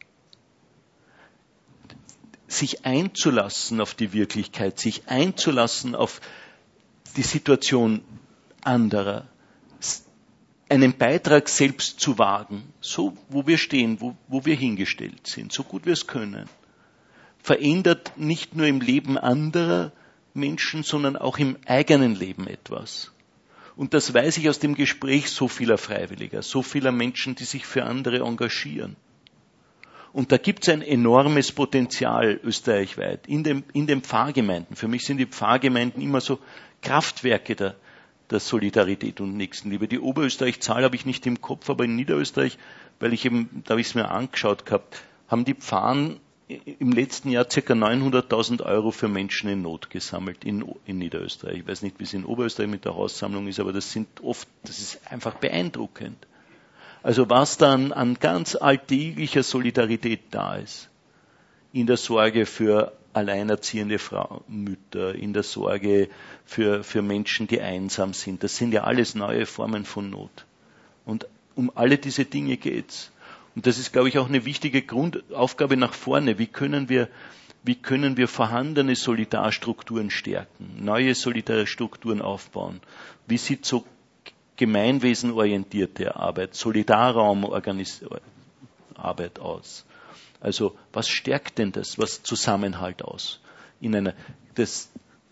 Sich einzulassen auf die Wirklichkeit, sich einzulassen auf die Situation anderer, einen Beitrag selbst zu wagen, so wo wir stehen, wo, wo wir hingestellt sind, so gut wir es können, verändert nicht nur im Leben anderer Menschen, sondern auch im eigenen Leben etwas. Und das weiß ich aus dem Gespräch so vieler Freiwilliger, so vieler Menschen, die sich für andere engagieren. Und da gibt es ein enormes Potenzial österreichweit in, dem, in den Pfarrgemeinden. Für mich sind die Pfarrgemeinden immer so Kraftwerke der, der Solidarität und Nächstenliebe. Die Oberösterreich-Zahl habe ich nicht im Kopf, aber in Niederösterreich, weil ich eben, da habe ich es mir angeschaut gehabt, haben die Pfarren im letzten Jahr ca. neunhunderttausend Euro für Menschen in Not gesammelt in, in Niederösterreich. Ich weiß nicht, wie es in Oberösterreich mit der Haussammlung ist, aber das sind oft, das ist einfach beeindruckend. Also was dann an ganz alltäglicher Solidarität da ist, in der Sorge für alleinerziehende Frauen, Mütter, in der Sorge für, für Menschen, die einsam sind, das sind ja alles neue Formen von Not. Und um alle diese Dinge geht's. Und das ist, glaube ich, auch eine wichtige Grundaufgabe nach vorne. Wie können wir, wie können wir vorhandene Solidarstrukturen stärken, neue Solidarstrukturen aufbauen? Wie sieht so gemeinwesenorientierte Arbeit, Solidarraum organisieren? Arbeit aus? Also was stärkt denn das, was Zusammenhalt aus? In einer, das,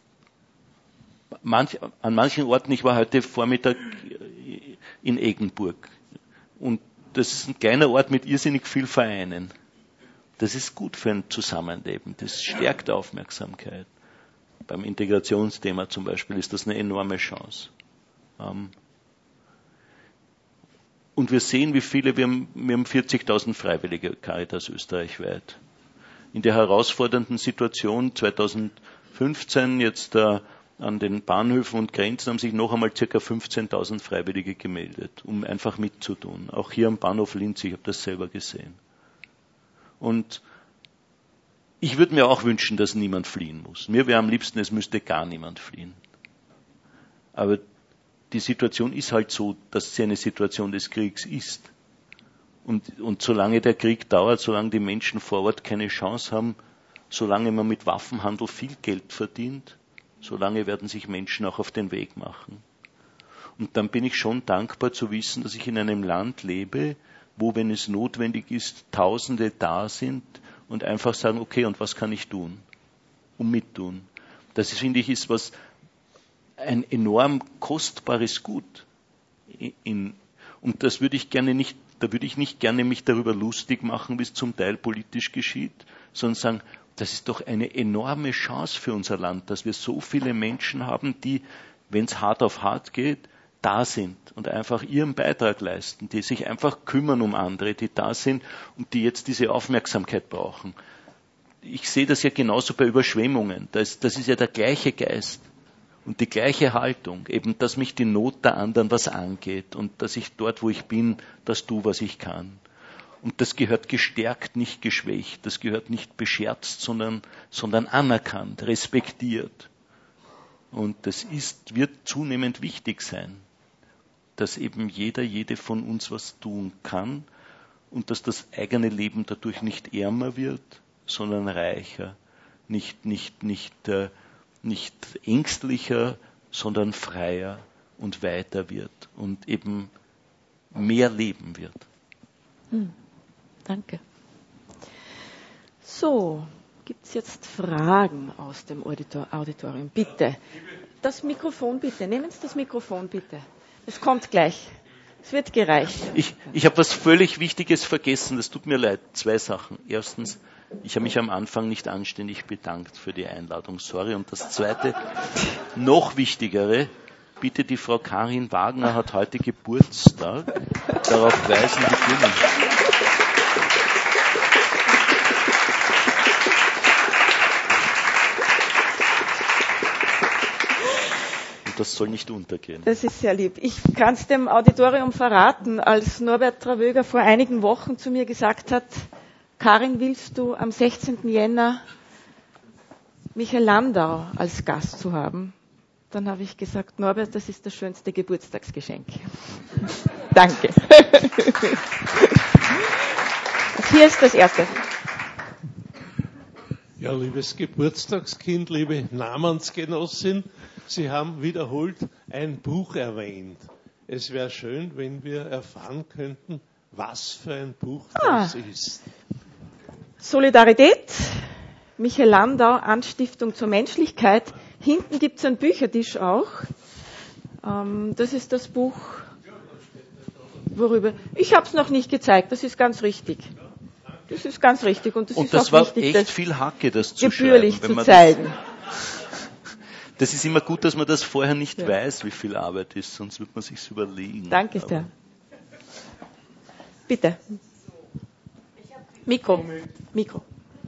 manch, an manchen Orten, ich war heute Vormittag in Eggenburg und das ist ein kleiner Ort mit irrsinnig viel Vereinen. Das ist gut für ein Zusammenleben, das stärkt Aufmerksamkeit. Beim Integrationsthema zum Beispiel ist das eine enorme Chance. Und wir sehen, wie viele, wir haben, wir haben vierzigtausend Freiwillige Caritas österreichweit. In der herausfordernden Situation zweitausendfünfzehn, jetzt äh, an den Bahnhöfen und Grenzen, haben sich noch einmal ca. fünfzehntausend Freiwillige gemeldet, um einfach mitzutun. Auch hier am Bahnhof Linz, ich habe das selber gesehen. Und ich würde mir auch wünschen, dass niemand fliehen muss. Mir wäre am liebsten, es müsste gar niemand fliehen. Aber die Situation ist halt so, dass sie eine Situation des Kriegs ist. Und, und solange der Krieg dauert, solange die Menschen vor Ort keine Chance haben, solange man mit Waffenhandel viel Geld verdient, solange werden sich Menschen auch auf den Weg machen. Und dann bin ich schon dankbar zu wissen, dass ich in einem Land lebe, wo, wenn es notwendig ist, Tausende da sind und einfach sagen, okay, und was kann ich tun? Um mittun. Das, finde ich, ist was, ein enorm kostbares Gut. In, und das würde ich gerne nicht, da würde ich nicht gerne mich darüber lustig machen, wie es zum Teil politisch geschieht, sondern sagen, das ist doch eine enorme Chance für unser Land, dass wir so viele Menschen haben, die, wenn es hart auf hart geht, da sind und einfach ihren Beitrag leisten, die sich einfach kümmern um andere, die da sind und die jetzt diese Aufmerksamkeit brauchen. Ich sehe das ja genauso bei Überschwemmungen. Das, das ist ja der gleiche Geist. Und die gleiche Haltung, eben, dass mich die Not der anderen was angeht und dass ich dort, wo ich bin, das tue, was ich kann. Und das gehört gestärkt, nicht geschwächt. Das gehört nicht bescherzt, sondern, sondern anerkannt, respektiert. Und das ist, wird zunehmend wichtig sein, dass eben jeder, jede von uns was tun kann und dass das eigene Leben dadurch nicht ärmer wird, sondern reicher, nicht, nicht, nicht, äh, nicht ängstlicher, sondern freier und weiter wird und eben mehr leben wird. Hm, danke. So, gibt es jetzt Fragen aus dem Auditor- Auditorium? Bitte. Das Mikrofon bitte. Nehmen Sie das Mikrofon bitte. Es kommt gleich. Es wird gereicht. Ich, ich habe was völlig Wichtiges vergessen. Das tut mir leid. Zwei Sachen. Erstens, ich habe mich am Anfang nicht anständig bedankt für die Einladung. Sorry. Und das Zweite, noch Wichtigere, bitte die Frau Karin Wagner hat heute Geburtstag. Darauf weisen die Blumen. Das soll nicht untergehen. Das ist sehr lieb. Ich kann es dem Auditorium verraten, als Norbert Travöger vor einigen Wochen zu mir gesagt hat, Karin, willst du am sechzehnten Jänner Michael Landau als Gast zu haben? Dann habe ich gesagt, Norbert, das ist das schönste Geburtstagsgeschenk. Danke. Hier ist das Erste. Ja, liebes Geburtstagskind, liebe Namensgenossin, Sie haben wiederholt ein Buch erwähnt. Es wäre schön, wenn wir erfahren könnten, was für ein Buch ah. das ist. Solidarität, Michael Landau, Anstiftung zur Menschlichkeit. Hinten gibt es einen Büchertisch auch. Ähm, das ist das Buch, worüber... Ich habe es noch nicht gezeigt, das ist ganz richtig. Das ist ganz richtig. Und das, und ist das auch war wichtig, echt das viel Hacke, das zu gebührlich schreiben. zu zeigen. Das, das ist immer gut, dass man das vorher nicht ja. weiß, wie viel Arbeit ist, sonst wird man sich's überlegen. Danke sehr. Bitte. Mikro. Mikro.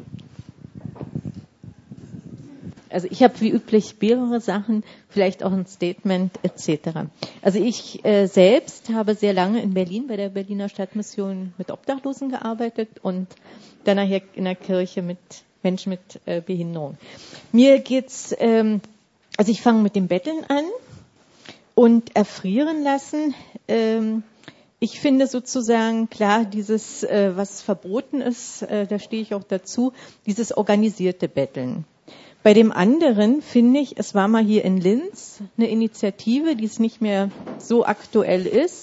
Also ich habe wie üblich mehrere Sachen, vielleicht auch ein Statement et cetera. Also ich äh, selbst habe sehr lange in Berlin bei der Berliner Stadtmission mit Obdachlosen gearbeitet und dann nachher in der Kirche mit Menschen mit äh, Behinderung. Mir geht's, ähm, also ich fange mit dem Betteln an und erfrieren lassen. Ähm, ich finde sozusagen, klar, dieses, äh, was verboten ist, äh, da stehe ich auch dazu, dieses organisierte Betteln. Bei dem anderen finde ich, es war mal hier in Linz eine Initiative, die es nicht mehr so aktuell ist,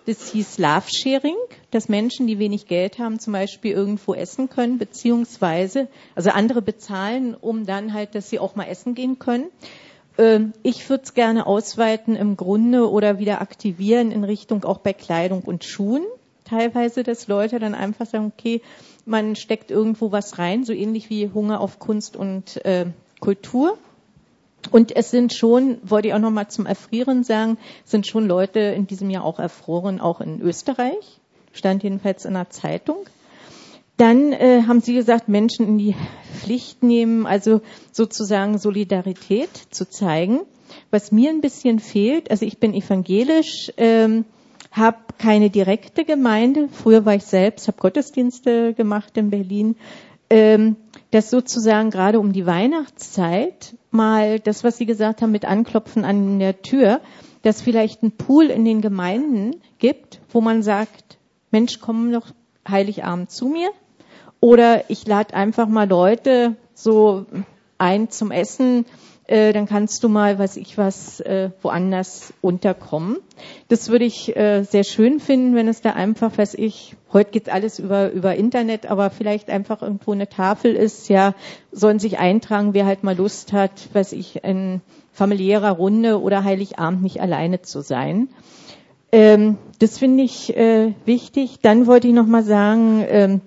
Das hieß Love Sharing, dass Menschen, die wenig Geld haben, zum Beispiel irgendwo essen können, beziehungsweise, also andere bezahlen, um dann halt, dass sie auch mal essen gehen können. Ich würde es gerne ausweiten im Grunde oder wieder aktivieren in Richtung auch bei Kleidung und Schuhen. Teilweise, dass Leute dann einfach sagen, okay, man steckt irgendwo was rein, so ähnlich wie Hunger auf Kunst und äh, Kultur. Und es sind schon, wollte ich auch nochmal zum Erfrieren sagen, sind schon Leute in diesem Jahr auch erfroren, auch in Österreich. Stand jedenfalls in der Zeitung. Dann äh, haben Sie gesagt, Menschen in die Pflicht nehmen, also sozusagen Solidarität zu zeigen. Was mir ein bisschen fehlt, also ich bin evangelisch, ähm, habe keine direkte Gemeinde. Früher war ich selbst, habe Gottesdienste gemacht in Berlin. Ähm, dass sozusagen gerade um die Weihnachtszeit mal das, was Sie gesagt haben, mit Anklopfen an der Tür, dass vielleicht ein Pool in den Gemeinden gibt, wo man sagt, Mensch, komm doch Heiligabend zu mir. Oder ich lade einfach mal Leute so ein zum Essen, äh, dann kannst du mal, weiß ich was, äh, woanders unterkommen. Das würde ich äh, sehr schön finden, wenn es da einfach, weiß ich, heute geht alles über über Internet, aber vielleicht einfach irgendwo eine Tafel ist, ja, sollen sich eintragen, wer halt mal Lust hat, weiß ich, in familiärer Runde oder Heiligabend nicht alleine zu sein. Ähm, das finde ich äh, wichtig. Dann wollte ich noch mal sagen, ähm,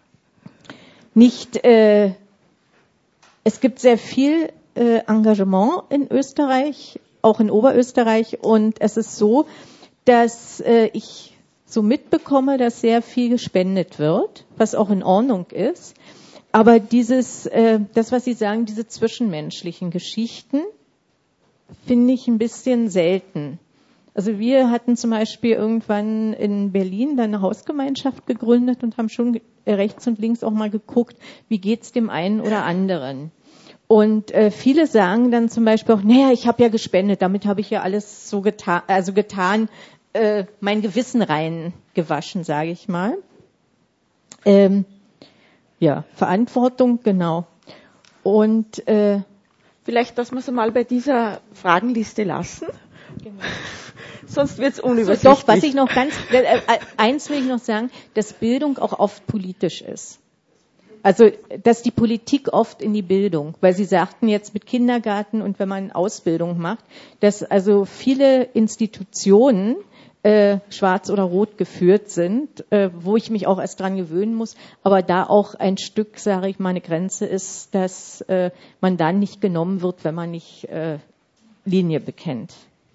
nicht, äh, es gibt sehr viel äh, Engagement in Österreich, auch in Oberösterreich, und es ist so, dass äh, ich so mitbekomme, dass sehr viel gespendet wird, was auch in Ordnung ist. Aber dieses, äh, das, was Sie sagen, diese zwischenmenschlichen Geschichten, finde ich ein bisschen selten. Also wir hatten zum Beispiel irgendwann in Berlin dann eine Hausgemeinschaft gegründet und haben schon rechts und links auch mal geguckt, wie geht's dem einen oder anderen. Und äh, viele sagen dann zum Beispiel auch, naja, ich habe ja gespendet, damit habe ich ja alles so getan, also getan, äh, mein Gewissen rein gewaschen, sage ich mal. Ähm, ja, Verantwortung, genau. Und äh, vielleicht, dass wir es mal bei dieser Fragenliste lassen. Genau. Sonst wird es unübersichtlich. So, doch, was ich noch ganz, äh, eins will ich noch sagen, dass Bildung auch oft politisch ist. Also, dass die Politik oft in die Bildung, weil Sie sagten jetzt mit Kindergarten und wenn man Ausbildung macht, dass also viele Institutionen äh, schwarz oder rot geführt sind, äh, wo ich mich auch erst dran gewöhnen muss, aber da auch ein Stück, sage ich mal, eine Grenze ist, dass äh, man dann nicht genommen wird, wenn man nicht äh, Linie bekennt.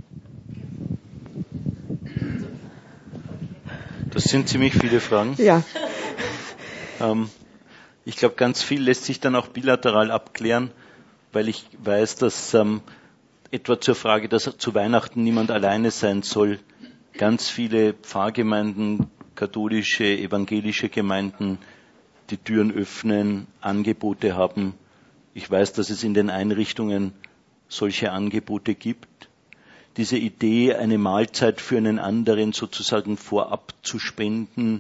Das sind ziemlich viele Fragen. Ja. Ähm, ich glaube, ganz viel lässt sich dann auch bilateral abklären, weil ich weiß, dass ähm, etwa zur Frage, dass zu Weihnachten niemand alleine sein soll, ganz viele Pfarrgemeinden, katholische, evangelische Gemeinden die Türen öffnen, Angebote haben. Ich weiß, dass es in den Einrichtungen solche Angebote gibt. Diese Idee, eine Mahlzeit für einen anderen sozusagen vorab zu spenden,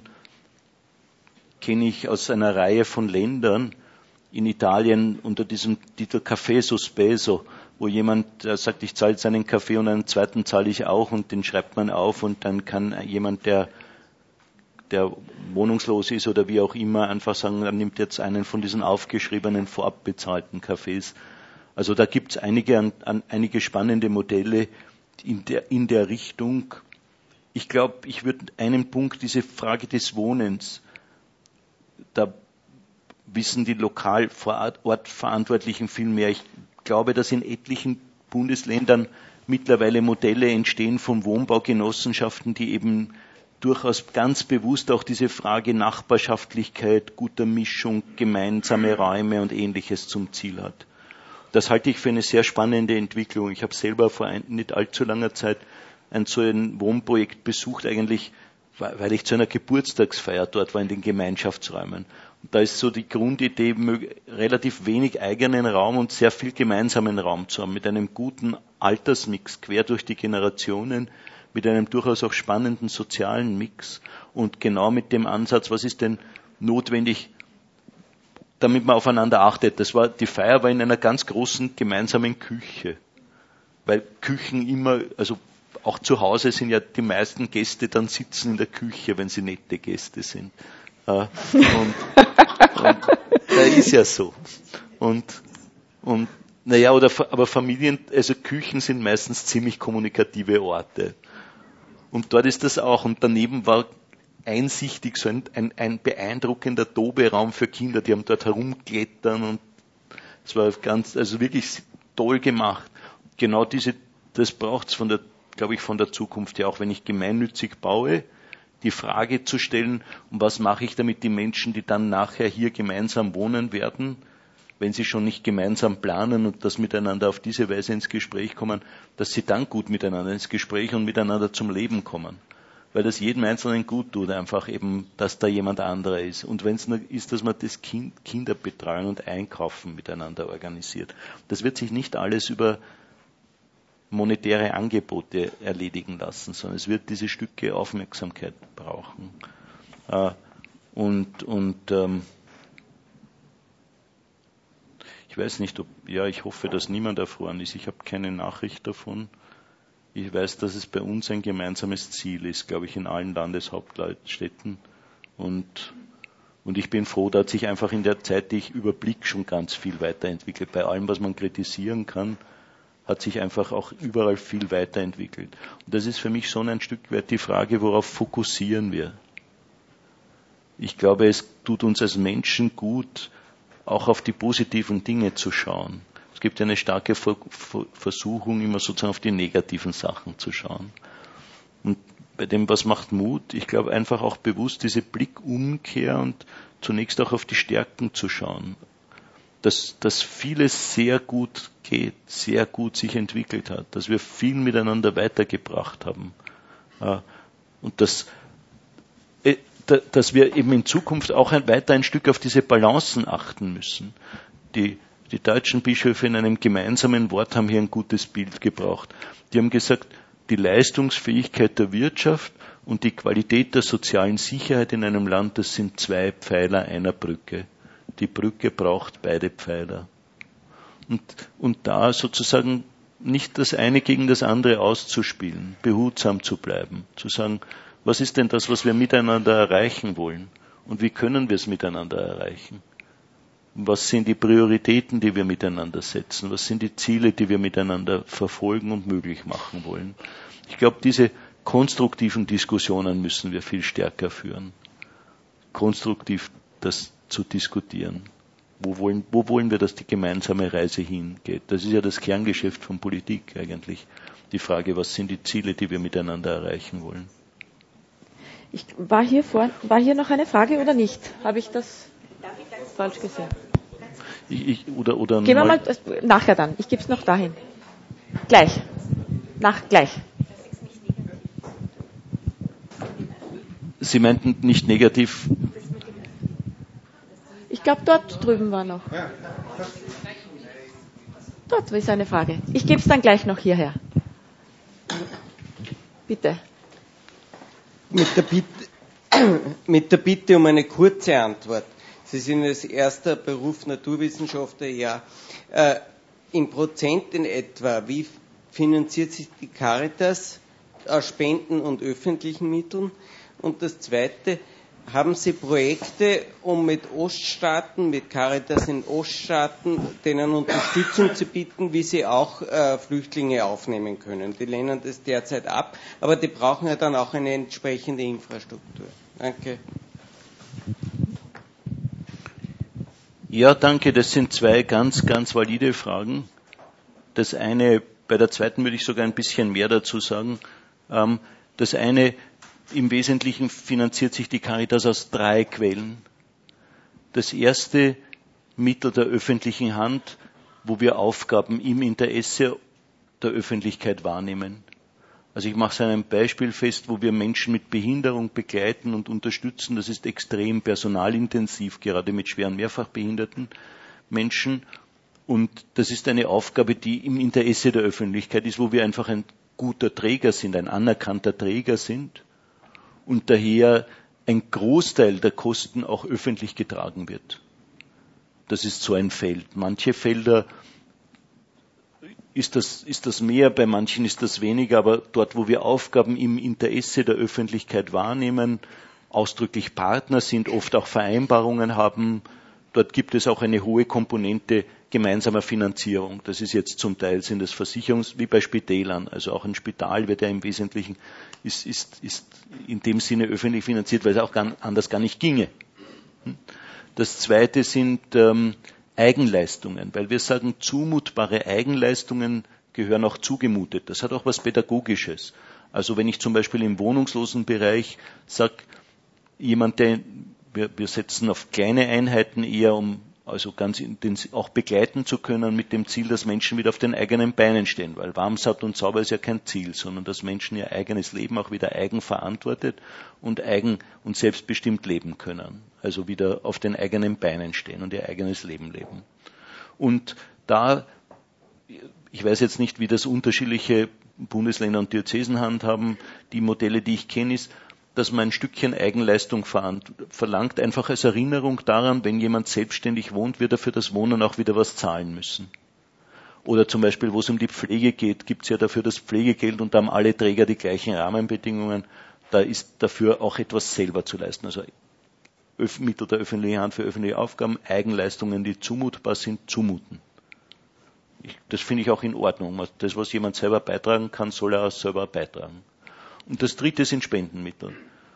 kenne ich aus einer Reihe von Ländern. In Italien unter diesem Titel Café Sospeso, wo jemand äh, sagt, ich zahle jetzt einen Kaffee und einen zweiten zahle ich auch und den schreibt man auf und dann kann jemand, der, der wohnungslos ist oder wie auch immer, einfach sagen, er nimmt jetzt einen von diesen aufgeschriebenen, vorab bezahlten Cafés. Also da gibt es einige, an, an, einige spannende Modelle in der, in der Richtung. Ich glaube, ich würde einen Punkt, diese Frage des Wohnens, da wissen die lokal vor Ort Verantwortlichen viel mehr. Ich glaube, dass in etlichen Bundesländern mittlerweile Modelle entstehen von Wohnbaugenossenschaften, die eben durchaus ganz bewusst auch diese Frage Nachbarschaftlichkeit, guter Mischung, gemeinsame Räume und Ähnliches zum Ziel hat. Das halte ich für eine sehr spannende Entwicklung. Ich habe selber vor ein, nicht allzu langer Zeit ein so ein Wohnprojekt besucht, eigentlich, weil ich zu einer Geburtstagsfeier dort war in den Gemeinschaftsräumen. Und da ist so die Grundidee, relativ wenig eigenen Raum und sehr viel gemeinsamen Raum zu haben, mit einem guten Altersmix quer durch die Generationen, mit einem durchaus auch spannenden sozialen Mix und genau mit dem Ansatz, was ist denn notwendig, damit man aufeinander achtet. Das war, die Feier war in einer ganz großen gemeinsamen Küche, weil Küchen immer, also auch zu Hause sind ja die meisten Gäste dann sitzen in der Küche, wenn sie nette Gäste sind. Äh, und, und da ist ja so. Und, und naja, oder, aber Familien, also Küchen sind meistens ziemlich kommunikative Orte. Und dort ist das auch. Und daneben war einsichtig so ein, ein, ein beeindruckender Toberaum für Kinder, die haben dort herumklettern und es war ganz, also wirklich toll gemacht. Genau diese, das braucht es von der, glaube ich, von der Zukunft ja auch, wenn ich gemeinnützig baue, die Frage zu stellen, und was mache ich damit die Menschen, die dann nachher hier gemeinsam wohnen werden, wenn sie schon nicht gemeinsam planen und das miteinander auf diese Weise ins Gespräch kommen, dass sie dann gut miteinander ins Gespräch und miteinander zum Leben kommen. Weil das jedem Einzelnen gut tut, einfach eben, dass da jemand anderer ist. Und wenn es nur ist, dass man das Kind, Kinderbetreuung und Einkaufen miteinander organisiert. Das wird sich nicht alles über monetäre Angebote erledigen lassen, sondern es wird diese Stücke Aufmerksamkeit brauchen. Und, und ähm, ich weiß nicht, ob, ja, ich hoffe, dass niemand erfroren ist. Ich habe keine Nachricht davon. Ich weiß, dass es bei uns ein gemeinsames Ziel ist, glaube ich, in allen Landeshauptstädten. Und, und ich bin froh, da hat sich einfach in der Zeit, die ich überblicke, schon ganz viel weiterentwickelt. Bei allem, was man kritisieren kann, hat sich einfach auch überall viel weiterentwickelt. Und das ist für mich schon ein Stück weit die Frage, worauf fokussieren wir? Ich glaube, es tut uns als Menschen gut, auch auf die positiven Dinge zu schauen. Es gibt ja eine starke Versuchung, immer sozusagen auf die negativen Sachen zu schauen. Und bei dem, was macht Mut, ich glaube einfach auch bewusst diese Blickumkehr und zunächst auch auf die Stärken zu schauen. Dass, dass vieles sehr gut geht, sehr gut sich entwickelt hat, dass wir viel miteinander weitergebracht haben. Und dass, dass wir eben in Zukunft auch ein, weiter ein Stück auf diese Balancen achten müssen. Die Die deutschen Bischöfe in einem gemeinsamen Wort haben hier ein gutes Bild gebraucht. Die haben gesagt, die Leistungsfähigkeit der Wirtschaft und die Qualität der sozialen Sicherheit in einem Land, das sind zwei Pfeiler einer Brücke. Die Brücke braucht beide Pfeiler. Und, und da sozusagen nicht das eine gegen das andere auszuspielen, behutsam zu bleiben, zu sagen, was ist denn das, was wir miteinander erreichen wollen und wie können wir es miteinander erreichen? Was sind die Prioritäten, die wir miteinander setzen? Was sind die Ziele, die wir miteinander verfolgen und möglich machen wollen? Ich glaube, diese konstruktiven Diskussionen müssen wir viel stärker führen. Konstruktiv das zu diskutieren. Wo wollen, wo wollen wir, dass die gemeinsame Reise hingeht? Das ist ja das Kerngeschäft von Politik eigentlich. Die Frage, was sind die Ziele, die wir miteinander erreichen wollen? Ich, war, hier vor, war hier noch eine Frage oder nicht? Habe ich das falsch gesehen? Ich, ich, oder, oder Gehen wir mal, mal nachher dann. Ich gebe es noch dahin. Gleich. Nach, gleich. Sie meinten nicht negativ? Ich glaube, dort drüben war noch. Dort ist eine Frage. Ich gebe es dann gleich noch hierher. Bitte. Mit der Bitte, mit der Bitte um eine kurze Antwort. Sie sind als erster Beruf Naturwissenschaftler, ja. Äh, in Prozent in etwa, wie finanziert sich die Caritas aus Spenden und öffentlichen Mitteln? Und das Zweite, haben Sie Projekte, um mit Oststaaten, mit Caritas in Oststaaten, denen Unterstützung zu bieten, wie sie auch äh, Flüchtlinge aufnehmen können? Die lehnen das derzeit ab, aber die brauchen ja dann auch eine entsprechende Infrastruktur. Danke. Ja, danke. Das sind zwei ganz, ganz valide Fragen. Das eine, bei der zweiten würde ich sogar ein bisschen mehr dazu sagen. Das eine, im Wesentlichen finanziert sich die Caritas aus drei Quellen. Das erste, Mittel der öffentlichen Hand, wo wir Aufgaben im Interesse der Öffentlichkeit wahrnehmen. Also ich mache es an einem Beispiel fest, wo wir Menschen mit Behinderung begleiten und unterstützen. Das ist extrem personalintensiv, gerade mit schweren mehrfachbehinderten Menschen. Und das ist eine Aufgabe, die im Interesse der Öffentlichkeit ist, wo wir einfach ein guter Träger sind, ein anerkannter Träger sind und daher ein Großteil der Kosten auch öffentlich getragen wird. Das ist so ein Feld. Manche Felder ist das, ist das mehr, bei manchen ist das weniger, aber dort, wo wir Aufgaben im Interesse der Öffentlichkeit wahrnehmen, ausdrücklich Partner sind, oft auch Vereinbarungen haben, dort gibt es auch eine hohe Komponente gemeinsamer Finanzierung. Das ist jetzt zum Teil sind das Versicherungs-, wie bei Spitälern. Also auch ein Spital wird ja im Wesentlichen, ist, ist, ist in dem Sinne öffentlich finanziert, weil es auch gar, anders gar nicht ginge. Das zweite sind ähm, Eigenleistungen, weil wir sagen, zumutbare Eigenleistungen gehören auch zugemutet. Das hat auch was Pädagogisches. Also wenn ich zum Beispiel im Wohnungslosenbereich sage, jemand, der, wir, wir setzen auf kleine Einheiten eher, um also ganz intensiv auch begleiten zu können mit dem Ziel, dass Menschen wieder auf den eigenen Beinen stehen, weil warm, satt und sauber ist ja kein Ziel, sondern dass Menschen ihr eigenes Leben auch wieder eigenverantwortet und eigen und selbstbestimmt leben können. Also wieder auf den eigenen Beinen stehen und ihr eigenes Leben leben. Und da, ich weiß jetzt nicht, wie das unterschiedliche Bundesländer und Diözesen handhaben, die Modelle, die ich kenne, ist, dass man ein Stückchen Eigenleistung verlangt, einfach als Erinnerung daran, wenn jemand selbstständig wohnt, wird er für das Wohnen auch wieder was zahlen müssen. Oder zum Beispiel, wo es um die Pflege geht, gibt es ja dafür das Pflegegeld und da haben alle Träger die gleichen Rahmenbedingungen. Da ist dafür auch etwas selber zu leisten. Also Mittel der öffentlichen Hand für öffentliche Aufgaben, Eigenleistungen, die zumutbar sind, zumuten. Ich, das finde ich auch in Ordnung. Das, was jemand selber beitragen kann, soll er auch selber beitragen. Und das dritte sind Spendenmittel.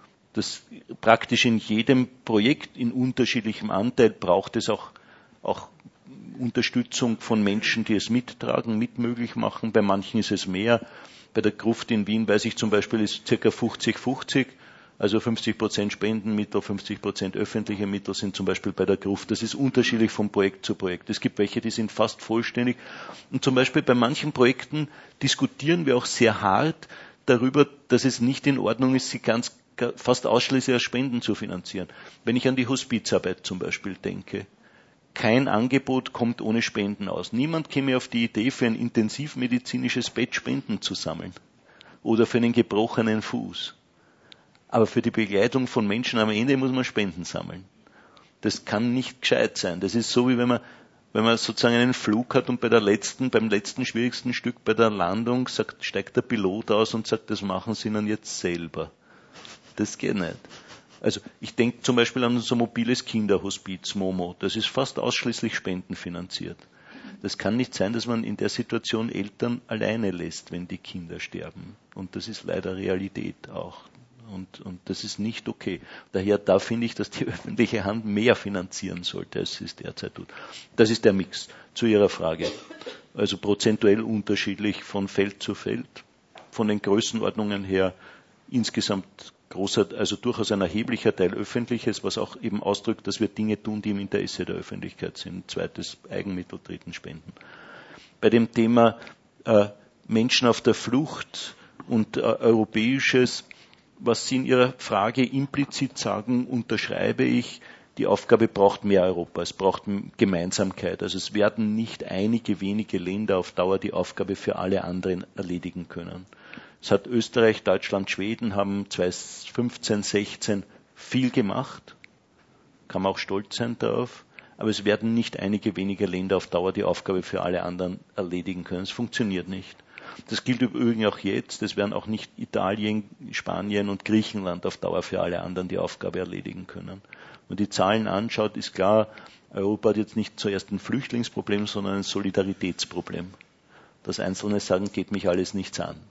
Das praktisch in jedem Projekt in unterschiedlichem Anteil braucht es auch, auch Unterstützung von Menschen, die es mittragen, mitmöglich machen. Bei manchen ist es mehr. Bei der Gruft in Wien weiß ich zum Beispiel, ist circa fünfzig fünfzig. Also fünfzig Prozent Spendenmittel, fünfzig Prozent öffentliche Mittel sind zum Beispiel bei der Gruft. Das ist unterschiedlich von Projekt zu Projekt. Es gibt welche, die sind fast vollständig. Und zum Beispiel bei manchen Projekten diskutieren wir auch sehr hart darüber, dass es nicht in Ordnung ist, sie ganz fast ausschließlich aus Spenden zu finanzieren. Wenn ich an die Hospizarbeit zum Beispiel denke, kein Angebot kommt ohne Spenden aus. Niemand käme auf die Idee, für ein intensivmedizinisches Bett Spenden zu sammeln oder für einen gebrochenen Fuß. Aber für die Begleitung von Menschen am Ende muss man Spenden sammeln. Das kann nicht gescheit sein. Das ist so, wie wenn man Wenn man sozusagen einen Flug hat und bei der letzten, beim letzten schwierigsten Stück bei der Landung sagt, steigt der Pilot aus und sagt, das machen Sie dann jetzt selber. Das geht nicht. Also ich denke zum Beispiel an unser mobiles Kinderhospiz Momo. Das ist fast ausschließlich spendenfinanziert. Das kann nicht sein, dass man in der Situation Eltern alleine lässt, wenn die Kinder sterben. Und das ist leider Realität auch. Und, und das ist nicht okay. Daher, da finde ich, dass die öffentliche Hand mehr finanzieren sollte, als sie es derzeit tut. Das ist der Mix zu Ihrer Frage. Also prozentuell unterschiedlich von Feld zu Feld. Von den Größenordnungen her insgesamt großer, also durchaus ein erheblicher Teil Öffentliches, was auch eben ausdrückt, dass wir Dinge tun, die im Interesse der Öffentlichkeit sind. Zweites Eigenmittel, dritten Spenden. Bei dem Thema äh, Menschen auf der Flucht und äh, Europäisches, was Sie in Ihrer Frage implizit sagen, unterschreibe ich, die Aufgabe braucht mehr Europa, es braucht Gemeinsamkeit. Also es werden nicht einige wenige Länder auf Dauer die Aufgabe für alle anderen erledigen können. Es hat Österreich, Deutschland, Schweden haben zweitausendfünfzehn, sechzehn viel gemacht, kann man auch stolz sein darauf, aber es werden nicht einige wenige Länder auf Dauer die Aufgabe für alle anderen erledigen können. Es funktioniert nicht. Das gilt übrigens auch jetzt. Es werden auch nicht Italien, Spanien und Griechenland auf Dauer für alle anderen die Aufgabe erledigen können. Wenn man die Zahlen anschaut, ist klar, Europa hat jetzt nicht zuerst ein Flüchtlingsproblem, sondern ein Solidaritätsproblem. Das Einzelne sagen, geht mich alles nichts an.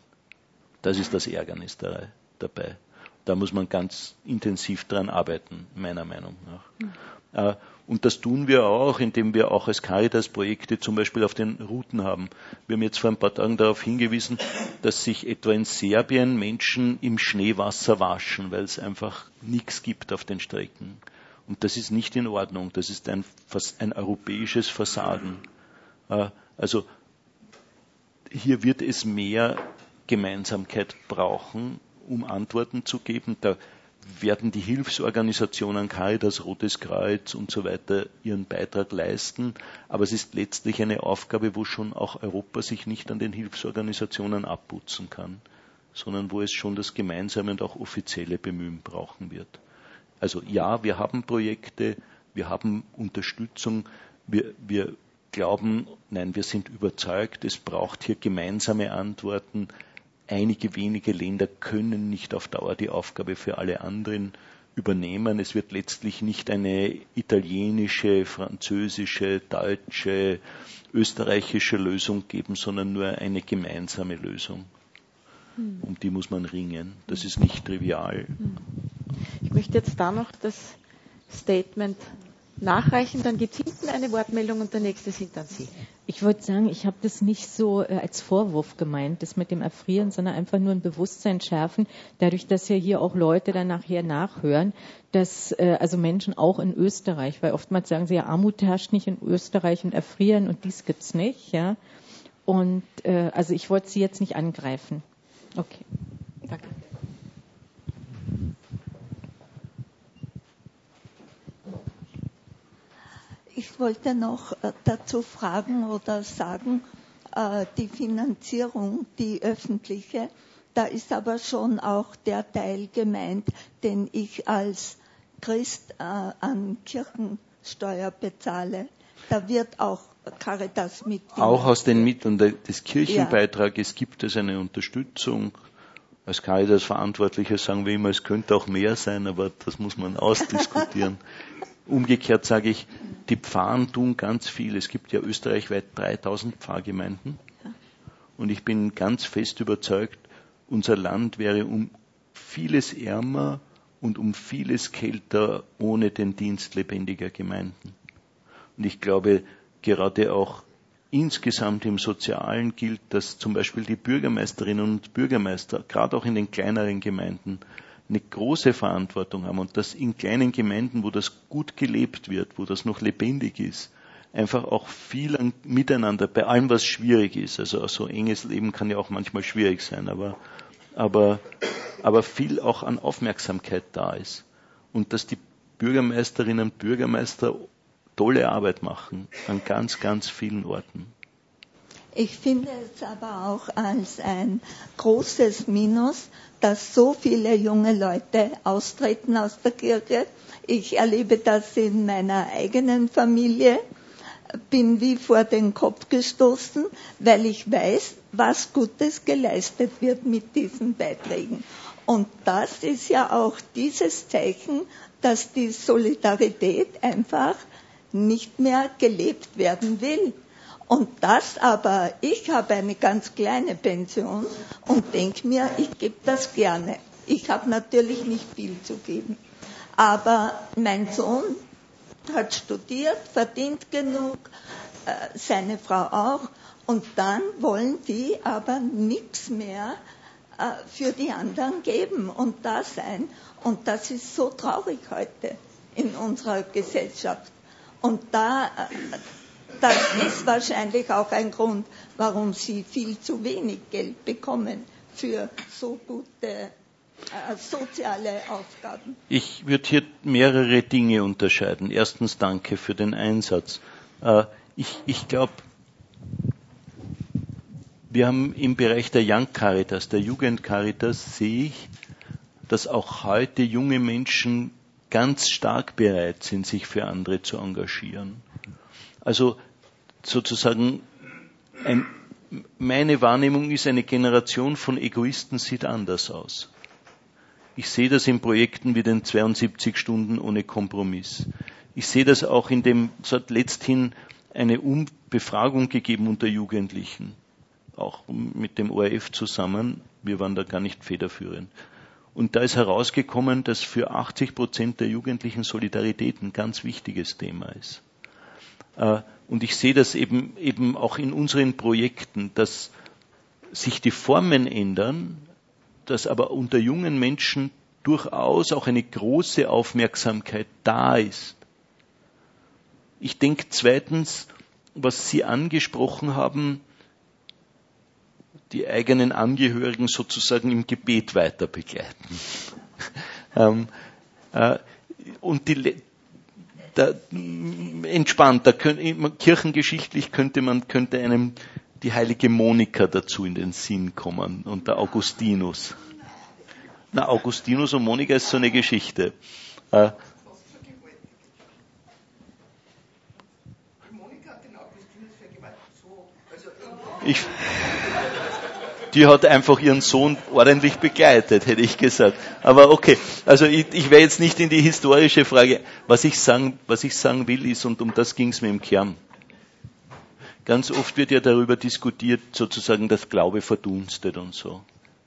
Das ist das Ärgernis dabei. Da muss man ganz intensiv dran arbeiten, meiner Meinung nach. Mhm. Und das tun wir auch, indem wir auch als Caritas Projekte zum Beispiel auf den Routen haben. Wir haben jetzt vor ein paar Tagen darauf hingewiesen, dass sich etwa in Serbien Menschen im Schneewasser waschen, weil es einfach nichts gibt auf den Strecken. Und das ist nicht in Ordnung. Das ist ein, ein europäisches Versagen. Also hier wird es mehr Gemeinsamkeit brauchen, um Antworten zu geben. Da werden die Hilfsorganisationen, Caritas, Rotes Kreuz und so weiter ihren Beitrag leisten. Aber es ist letztlich eine Aufgabe, wo schon auch Europa sich nicht an den Hilfsorganisationen abputzen kann, sondern wo es schon das gemeinsame und auch offizielle Bemühen brauchen wird. Also ja, wir haben Projekte, wir haben Unterstützung, wir, wir glauben, nein, wir sind überzeugt, es braucht hier gemeinsame Antworten. Einige wenige Länder können nicht auf Dauer die Aufgabe für alle anderen übernehmen. Es wird letztlich nicht eine italienische, französische, deutsche, österreichische Lösung geben, sondern nur eine gemeinsame Lösung. Hm. Um die muss man ringen. Das ist nicht trivial. Ich möchte jetzt da noch das Statement nachreichen, dann gibt es hinten eine Wortmeldung und der nächste sind dann Sie. Ich würde sagen, ich habe das nicht so äh, als Vorwurf gemeint, das mit dem Erfrieren, sondern einfach nur ein Bewusstsein schärfen, dadurch, dass ja hier auch Leute dann nachher nachhören, dass äh, also Menschen auch in Österreich, weil oftmals sagen sie ja, Armut herrscht nicht in Österreich und Erfrieren und dies gibt's nicht, ja. Und äh, also ich wollte Sie jetzt nicht angreifen. Okay, danke. Ich wollte noch dazu fragen oder sagen, die Finanzierung, die öffentliche, da ist aber schon auch der Teil gemeint, den ich als Christ an Kirchensteuer bezahle. Da wird auch Caritas mit. Auch aus den Mitteln des Kirchenbeitrages ja. Gibt es eine Unterstützung. Als Caritas-Verantwortlicher sagen wir immer, es könnte auch mehr sein, aber das muss man ausdiskutieren. Umgekehrt sage ich, die Pfarren tun ganz viel. Es gibt ja österreichweit dreitausend Pfarrgemeinden. Und ich bin ganz fest überzeugt, unser Land wäre um vieles ärmer und um vieles kälter ohne den Dienst lebendiger Gemeinden. Und ich glaube, gerade auch insgesamt im Sozialen gilt, dass zum Beispiel die Bürgermeisterinnen und Bürgermeister, gerade auch in den kleineren Gemeinden, eine große Verantwortung haben und dass in kleinen Gemeinden, wo das gut gelebt wird, wo das noch lebendig ist, einfach auch viel an, miteinander, bei allem, was schwierig ist. Also so enges Leben kann ja auch manchmal schwierig sein, aber, aber, aber viel auch an Aufmerksamkeit da ist. Und dass die Bürgermeisterinnen und Bürgermeister tolle Arbeit machen an ganz, ganz vielen Orten. Ich finde es aber auch als ein großes Minus, dass so viele junge Leute austreten aus der Kirche. Ich erlebe das in meiner eigenen Familie, bin wie vor den Kopf gestoßen, weil ich weiß, was Gutes geleistet wird mit diesen Beiträgen. Und das ist ja auch dieses Zeichen, dass die Solidarität einfach nicht mehr gelebt werden will. Und das aber, ich habe eine ganz kleine Pension und denke mir, ich gebe das gerne. Ich habe natürlich nicht viel zu geben. Aber mein Sohn hat studiert, verdient genug, äh, seine Frau auch. Und dann wollen die aber nichts mehr äh, für die anderen geben und da sein. Und das ist so traurig heute in unserer Gesellschaft. Und da... Äh, Das ist wahrscheinlich auch ein Grund, warum Sie viel zu wenig Geld bekommen für so gute äh, soziale Aufgaben. Ich würde hier mehrere Dinge unterscheiden. Erstens danke für den Einsatz. Äh, ich ich glaube, wir haben im Bereich der Young Caritas, der Jugend Caritas, sehe ich, dass auch heute junge Menschen ganz stark bereit sind, sich für andere zu engagieren. Also sozusagen, ein, meine Wahrnehmung ist, eine Generation von Egoisten sieht anders aus. Ich sehe das in Projekten wie den zweiundsiebzig Stunden ohne Kompromiss. Ich sehe das auch in dem, es hat letzthin eine um- Befragung gegeben unter Jugendlichen, auch mit dem O R F zusammen, wir waren da gar nicht federführend. Und da ist herausgekommen, dass für achtzig Prozent der Jugendlichen Solidarität ein ganz wichtiges Thema ist. Und ich sehe das eben, eben auch in unseren Projekten, dass sich die Formen ändern, dass aber unter jungen Menschen durchaus auch eine große Aufmerksamkeit da ist. Ich denke zweitens, was Sie angesprochen haben, die eigenen Angehörigen sozusagen im Gebet weiter begleiten. ähm, äh, und die Da, entspannt, da könnt, kirchengeschichtlich könnte man, könnte einem die heilige Monika dazu in den Sinn kommen und der Augustinus. Na, Augustinus und Monika ist so eine Geschichte. Äh, Ich, die hat einfach ihren Sohn ordentlich begleitet, hätte ich gesagt. Aber okay, also ich, ich werde jetzt nicht in die historische Frage. Was ich sagen, was ich sagen will ist, und um das ging es mir im Kern. Ganz oft wird ja darüber diskutiert, sozusagen, dass Glaube verdunstet und so.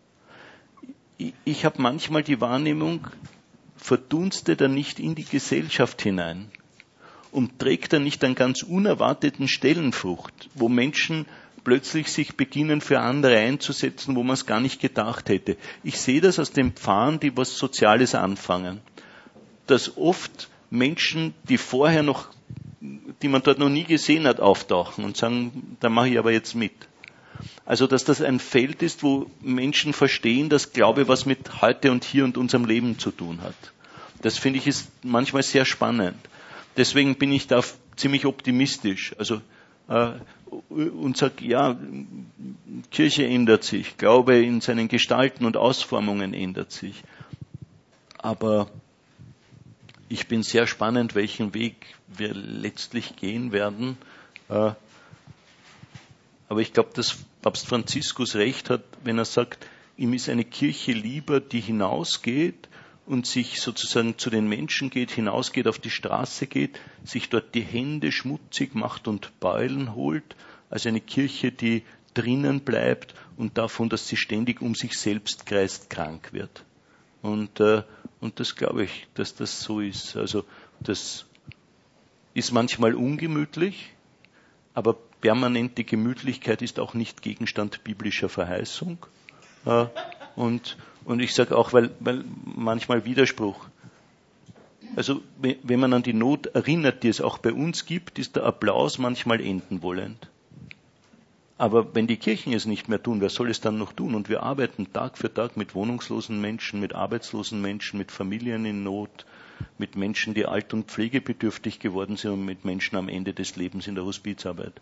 Ich, ich habe manchmal die Wahrnehmung, verdunstet er nicht in die Gesellschaft hinein und trägt er nicht einen ganz unerwarteten Stellenfrucht, wo Menschen plötzlich sich beginnen, für andere einzusetzen, wo man es gar nicht gedacht hätte. Ich sehe das aus den Pfarrern, die was Soziales anfangen, dass oft Menschen, die vorher noch, die man dort noch nie gesehen hat, auftauchen und sagen, da mache ich aber jetzt mit. Also, dass das ein Feld ist, wo Menschen verstehen, dass Glaube was mit heute und hier und unserem Leben zu tun hat. Das finde ich ist manchmal sehr spannend. Deswegen bin ich da ziemlich optimistisch. Also, äh, und sage, ja, Kirche ändert sich, Glaube in seinen Gestalten und Ausformungen ändert sich. Aber ich bin sehr spannend, welchen Weg wir letztlich gehen werden. Äh, aber ich glaube, dass Papst Franziskus recht hat, wenn er sagt, ihm ist eine Kirche lieber, die hinausgeht und sich sozusagen zu den Menschen geht, hinausgeht, auf die Straße geht, sich dort die Hände schmutzig macht und Beulen holt, als eine Kirche, die drinnen bleibt und davon, dass sie ständig um sich selbst kreist, krank wird. Und, äh, und das glaube ich, dass das so ist. Also das ist manchmal ungemütlich, aber permanente Gemütlichkeit ist auch nicht Gegenstand biblischer Verheißung. Äh, und Und ich sage auch, weil, weil manchmal Widerspruch. Also wenn man an die Not erinnert, die es auch bei uns gibt, ist der Applaus manchmal enden wollend. Aber wenn die Kirchen es nicht mehr tun, wer soll es dann noch tun? Und wir arbeiten Tag für Tag mit wohnungslosen Menschen, mit arbeitslosen Menschen, mit Familien in Not, mit Menschen, die alt und pflegebedürftig geworden sind und mit Menschen am Ende des Lebens in der Hospizarbeit.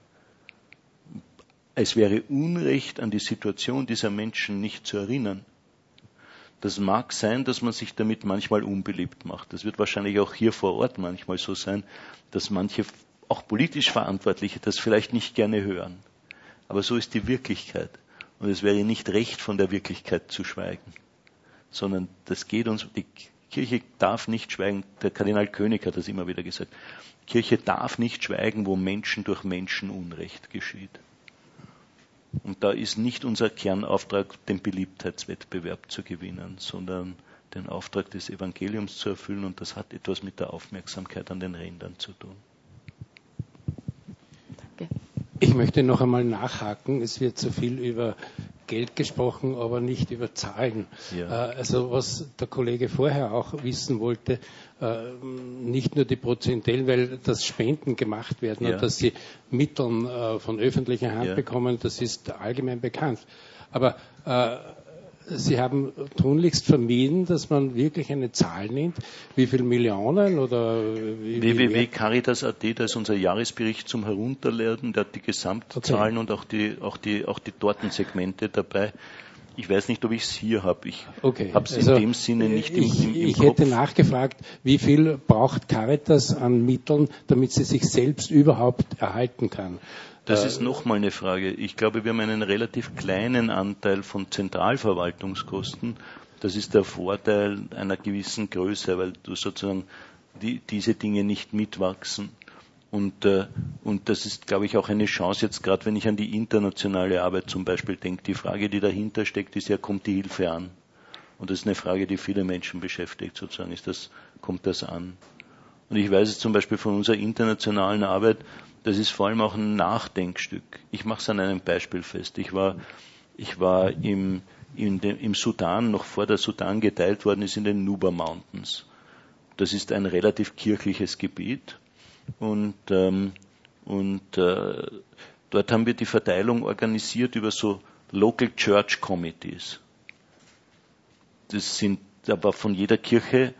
Es wäre Unrecht, an die Situation dieser Menschen nicht zu erinnern. Das mag sein, dass man sich damit manchmal unbeliebt macht. Das wird wahrscheinlich auch hier vor Ort manchmal so sein, dass manche, auch politisch Verantwortliche, das vielleicht nicht gerne hören. Aber so ist die Wirklichkeit. Und es wäre nicht recht, von der Wirklichkeit zu schweigen. Sondern das geht uns, die Kirche darf nicht schweigen. Der Kardinal König hat das immer wieder gesagt. Kirche darf nicht schweigen, wo Menschen durch Menschen Unrecht geschieht. Und da ist nicht unser Kernauftrag, den Beliebtheitswettbewerb zu gewinnen, sondern den Auftrag des Evangeliums zu erfüllen. Und das hat etwas mit der Aufmerksamkeit an den Rändern zu tun. Danke. Ich möchte noch einmal nachhaken. Es wird so viel über Geld gesprochen, aber nicht über Zahlen. Ja. Also was der Kollege vorher auch wissen wollte, nicht nur die prozentuell, weil das Spenden gemacht werden ja. und dass sie Mittel von öffentlicher Hand ja. bekommen, das ist allgemein bekannt. Aber äh, Sie haben tunlichst vermieden, dass man wirklich eine Zahl nennt, wie viele Millionen oder wie, w w w punkt caritas punkt a t, da ist unser Jahresbericht zum Herunterladen, der hat die Gesamtzahlen okay. und auch die, auch die, auch die Tortensegmente dabei. Ich weiß nicht, ob ich es hier habe. Ich okay. habe es also in dem Sinne nicht im, im, im ich Kopf. Ich hätte nachgefragt, wie viel braucht Caritas an Mitteln, damit sie sich selbst überhaupt erhalten kann? Das ist nochmal eine Frage. Ich glaube, wir haben einen relativ kleinen Anteil von Zentralverwaltungskosten. Das ist der Vorteil einer gewissen Größe, weil du sozusagen die, diese Dinge nicht mitwachsen. Und, äh, und das ist, glaube ich, auch eine Chance jetzt, gerade wenn ich an die internationale Arbeit zum Beispiel denke. Die Frage, die dahinter steckt, ist ja, kommt die Hilfe an? Und das ist eine Frage, die viele Menschen beschäftigt, sozusagen. Ist das, kommt das an? Und ich weiß es zum Beispiel von unserer internationalen Arbeit, das ist vor allem auch ein Nachdenkstück. Ich mache es an einem Beispiel fest. Ich war, ich war im, in dem, im Sudan, noch vor der Sudan geteilt worden ist, in den Nuba Mountains. Das ist ein relativ kirchliches Gebiet. Und, ähm, und äh, dort haben wir die Verteilung organisiert über so Local Church Committees. Das sind aber von jeder Kirche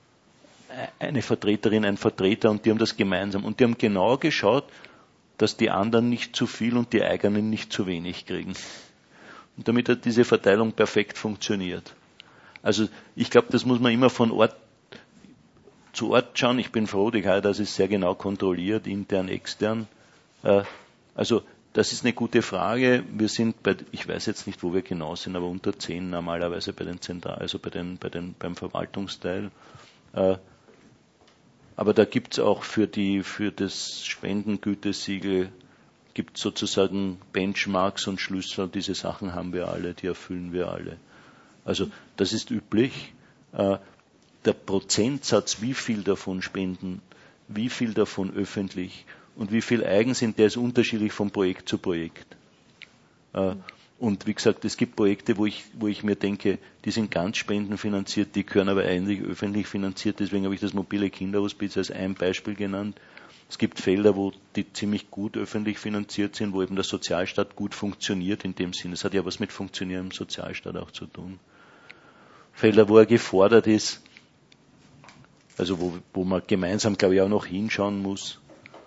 eine Vertreterin, ein Vertreter, und die haben das gemeinsam. Und die haben genau geschaut, dass die anderen nicht zu viel und die eigenen nicht zu wenig kriegen. Und damit hat diese Verteilung perfekt funktioniert. Also ich glaube, das muss man immer von Ort zu Ort schauen. Ich bin froh, die Caritas ist sehr genau kontrolliert, intern, extern. Äh, also das ist eine gute Frage. Wir sind bei, ich weiß jetzt nicht, wo wir genau sind, aber unter zehn normalerweise bei den Zentral, also bei den, bei den, beim Verwaltungsteil. Äh, aber da gibt es auch für die, für das Spendengütesiegel gibt sozusagen Benchmarks und Schlüssel. Diese Sachen haben wir alle, die erfüllen wir alle. Also das ist üblich. Äh, der Prozentsatz, wie viel davon spenden, wie viel davon öffentlich und wie viel eigen sind, der ist unterschiedlich von Projekt zu Projekt. Äh, und wie gesagt, es gibt Projekte, wo ich, wo ich mir denke, die sind ganz spendenfinanziert, die gehören aber eigentlich öffentlich finanziert. Deswegen habe ich das mobile Kinderhospiz als ein Beispiel genannt. Es gibt Felder, wo die ziemlich gut öffentlich finanziert sind, wo eben der Sozialstaat gut funktioniert in dem Sinne. Das hat ja was mit Funktionieren im Sozialstaat auch zu tun. Felder, wo er gefordert ist, also wo, wo man gemeinsam, glaube ich, auch noch hinschauen muss.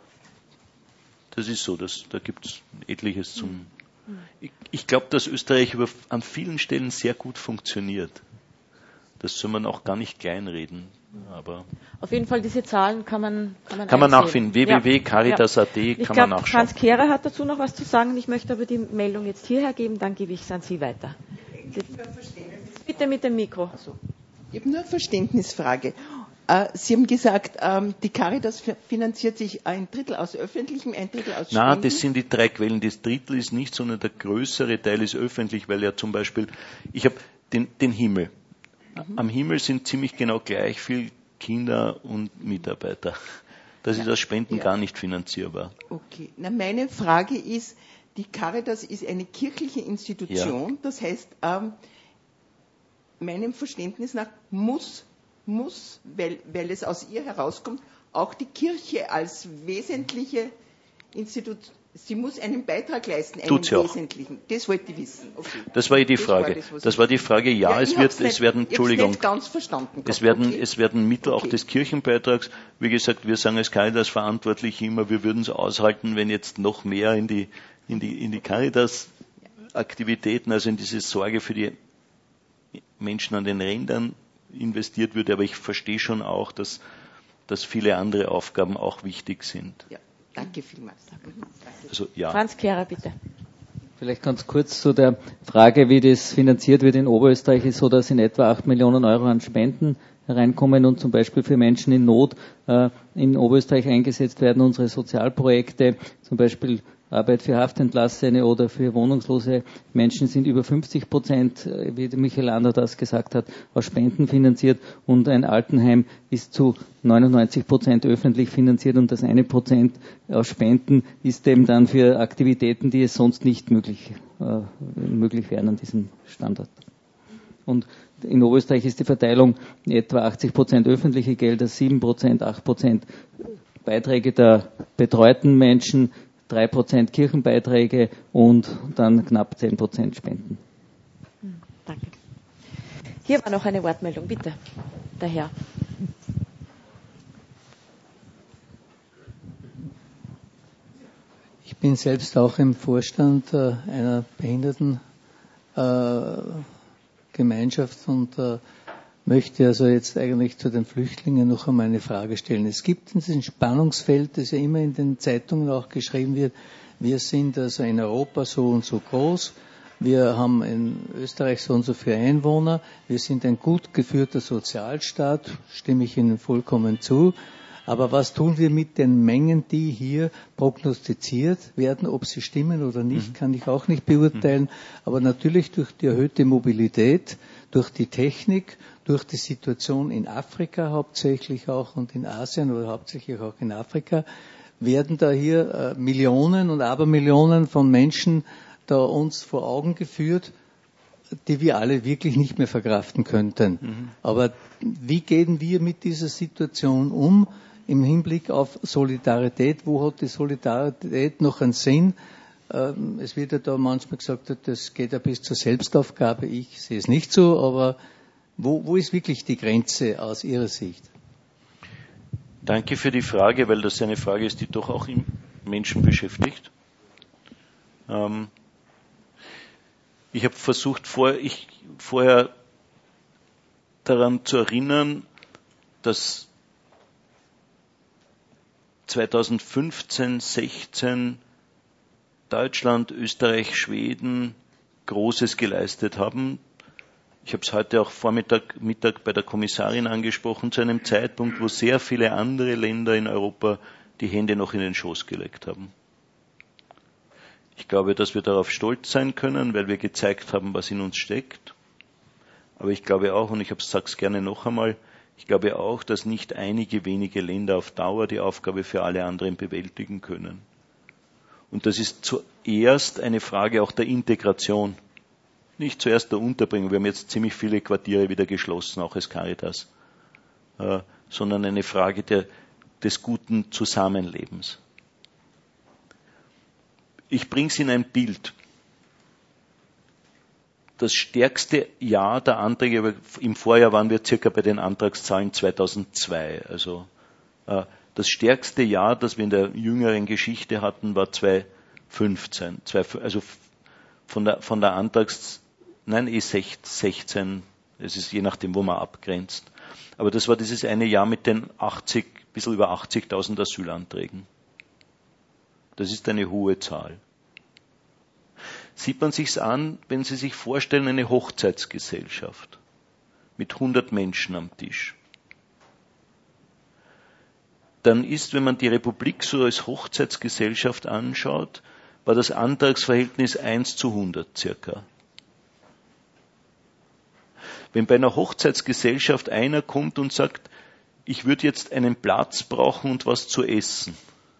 Das ist so, das, da gibt es etliches zum... Ich, ich glaube, dass Österreich über, an vielen Stellen sehr gut funktioniert. Das soll man auch gar nicht kleinreden. Aber auf jeden Fall, diese Zahlen kann man Kann man, kann man nachfinden. w w w punkt caritas punkt a t ja. kann glaub, man nachschauen. Franz Kehrer hat dazu noch was zu sagen. Ich möchte aber die Meldung jetzt hierher geben, dann gebe ich es an Sie weiter. Bitte mit dem Mikro. Ich habe nur eine Verständnisfrage. Sie haben gesagt, die Caritas finanziert sich ein Drittel aus öffentlichem, ein Drittel aus Spenden. Nein, das sind die drei Quellen. Das Drittel ist nicht, sondern der größere Teil ist öffentlich, weil ja zum Beispiel, ich habe den, den Himmel. Mhm. Am Himmel sind ziemlich genau gleich viel Kinder und Mitarbeiter. Das ja. ist aus Spenden ja. gar nicht finanzierbar. Okay. Na, meine Frage ist, die Caritas ist eine kirchliche Institution. Ja. Das heißt, ähm, meinem Verständnis nach muss muss, weil, weil es aus ihr herauskommt, auch die Kirche als wesentliche Institution, sie muss einen Beitrag leisten, einen Tut sie wesentlichen. Auch. Das wollte ich wissen. Okay. Das war die Frage. War das, das war die Frage, ja, ja es wird, nicht, es werden, Entschuldigung, nicht ganz verstanden. Es werden, okay. es werden Mittel okay. auch des Kirchenbeitrags. Wie gesagt, wir sagen als Caritas verantwortlich immer, wir würden es aushalten, wenn jetzt noch mehr in die, in die, in die Caritas-Aktivitäten, also in diese Sorge für die Menschen an den Rändern investiert würde, aber ich verstehe schon auch, dass, dass viele andere Aufgaben auch wichtig sind. Ja, danke vielmals. Also, ja. Franz Kehrer, bitte. Vielleicht ganz kurz zu der Frage, wie das finanziert wird in Oberösterreich, ist so, dass in etwa acht Millionen Euro an Spenden hereinkommen und zum Beispiel für Menschen in Not äh, in Oberösterreich eingesetzt werden, unsere Sozialprojekte, zum Beispiel Arbeit für Haftentlassene oder für wohnungslose Menschen sind über fünfzig Prozent, wie Michael Landau das gesagt hat, aus Spenden finanziert und ein Altenheim ist zu neunundneunzig Prozent öffentlich finanziert und das eine Prozent aus Spenden ist eben dann für Aktivitäten, die es sonst nicht möglich, äh, möglich wären an diesem Standort. Und in Oberösterreich ist die Verteilung etwa achtzig Prozent öffentliche Gelder, sieben Prozent, acht Prozent Beiträge der betreuten Menschen, drei Prozent Kirchenbeiträge und dann knapp zehn Prozent Spenden. Danke. Hier war noch eine Wortmeldung, bitte. Der Herr. Ich bin selbst auch im Vorstand äh, einer Behindertengemeinschaft äh, und äh, möchte also jetzt eigentlich zu den Flüchtlingen noch einmal eine Frage stellen. Es gibt dieses Spannungsfeld, das ja immer in den Zeitungen auch geschrieben wird. Wir sind also in Europa so und so groß. Wir haben in Österreich so und so viele Einwohner. Wir sind ein gut geführter Sozialstaat, stimme ich Ihnen vollkommen zu. Aber was tun wir mit den Mengen, die hier prognostiziert werden? Ob sie stimmen oder nicht, kann ich auch nicht beurteilen. Aber natürlich durch die erhöhte Mobilität, durch die Technik, durch die Situation in Afrika hauptsächlich auch und in Asien oder hauptsächlich auch in Afrika, werden da hier äh, Millionen und Abermillionen von Menschen da uns vor Augen geführt, die wir alle wirklich nicht mehr verkraften könnten. Mhm. Aber wie gehen wir mit dieser Situation um im Hinblick auf Solidarität? Wo hat die Solidarität noch einen Sinn? Ähm, es wird ja da manchmal gesagt, das geht ja bis zur Selbstaufgabe. Ich sehe es nicht so, aber wo, wo ist wirklich die Grenze aus Ihrer Sicht? Danke für die Frage, weil das eine Frage ist, die doch auch Menschen beschäftigt. Ähm, ich habe versucht, vor, ich, vorher daran zu erinnern, dass zweitausendfünfzehn, sechzehn Deutschland, Österreich, Schweden Großes geleistet haben. Ich habe es heute auch Vormittag, Mittag bei der Kommissarin angesprochen, zu einem Zeitpunkt, wo sehr viele andere Länder in Europa die Hände noch in den Schoß gelegt haben. Ich glaube, dass wir darauf stolz sein können, weil wir gezeigt haben, was in uns steckt. Aber ich glaube auch, und ich sage es gerne noch einmal, ich glaube auch, dass nicht einige wenige Länder auf Dauer die Aufgabe für alle anderen bewältigen können. Und das ist zuerst eine Frage auch der Integration. Nicht zuerst der Unterbringung. Wir haben jetzt ziemlich viele Quartiere wieder geschlossen, auch als Caritas. Äh, sondern eine Frage der, des guten Zusammenlebens. Ich bringe es in ein Bild. Das stärkste Jahr der Anträge, im Vorjahr waren wir circa bei den Antragszahlen zweitausendzwei. Also äh, das stärkste Jahr, das wir in der jüngeren Geschichte hatten, war zweitausendfünfzehn. Also von der, von der Antrags, nein, eh sechzehn, es ist je nachdem, wo man abgrenzt. Aber das war dieses eine Jahr mit den achtzig, ein bisschen über achtzigtausend Asylanträgen. Das ist eine hohe Zahl. Sieht man sich's an, wenn Sie sich vorstellen, eine Hochzeitsgesellschaft mit hundert Menschen am Tisch. Dann ist, wenn man die Republik so als Hochzeitsgesellschaft anschaut, war das Antragsverhältnis eins zu hundert circa. Wenn bei einer Hochzeitsgesellschaft einer kommt und sagt, ich würde jetzt einen Platz brauchen und was zu essen,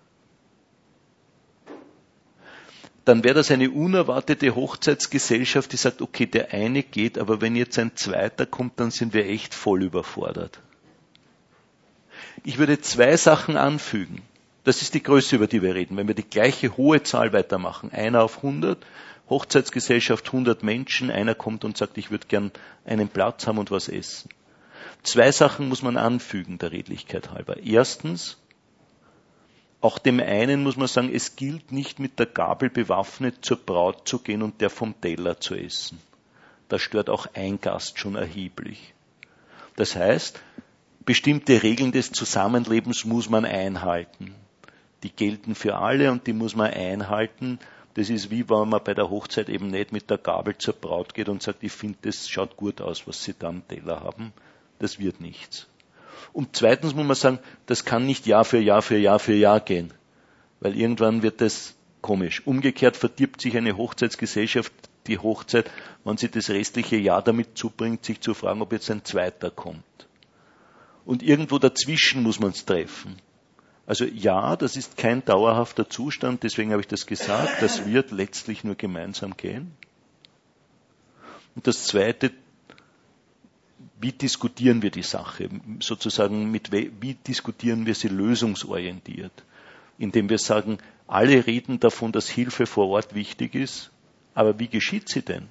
dann wäre das eine unerwartete Hochzeitsgesellschaft, die sagt, okay, der eine geht, aber wenn jetzt ein zweiter kommt, dann sind wir echt voll überfordert. Ich würde zwei Sachen anfügen. Das ist die Größe, über die wir reden. Wenn wir die gleiche hohe Zahl weitermachen, einer auf hundert, Hochzeitsgesellschaft hundert Menschen, einer kommt und sagt, ich würde gern einen Platz haben und was essen. Zwei Sachen muss man anfügen, der Redlichkeit halber. Erstens, auch dem einen muss man sagen, es gilt nicht mit der Gabel bewaffnet zur Braut zu gehen und der vom Teller zu essen. Da stört auch ein Gast schon erheblich. Das heißt, bestimmte Regeln des Zusammenlebens muss man einhalten. Die gelten für alle und die muss man einhalten. Das ist wie wenn man bei der Hochzeit eben nicht mit der Gabel zur Braut geht und sagt, ich finde, das schaut gut aus, was Sie da am Teller haben. Das wird nichts. Und zweitens muss man sagen, das kann nicht Jahr für Jahr für Jahr für Jahr gehen. Weil irgendwann wird das komisch. Umgekehrt verdirbt sich eine Hochzeitsgesellschaft die Hochzeit, wenn sie das restliche Jahr damit zubringt, sich zu fragen, ob jetzt ein zweiter kommt. Und irgendwo dazwischen muss man es treffen. Also ja, das ist kein dauerhafter Zustand, deswegen habe ich das gesagt, das wird letztlich nur gemeinsam gehen. Und das Zweite, wie diskutieren wir die Sache? Sozusagen, mit wie diskutieren wir sie lösungsorientiert? Indem wir sagen, alle reden davon, dass Hilfe vor Ort wichtig ist, aber wie geschieht sie denn?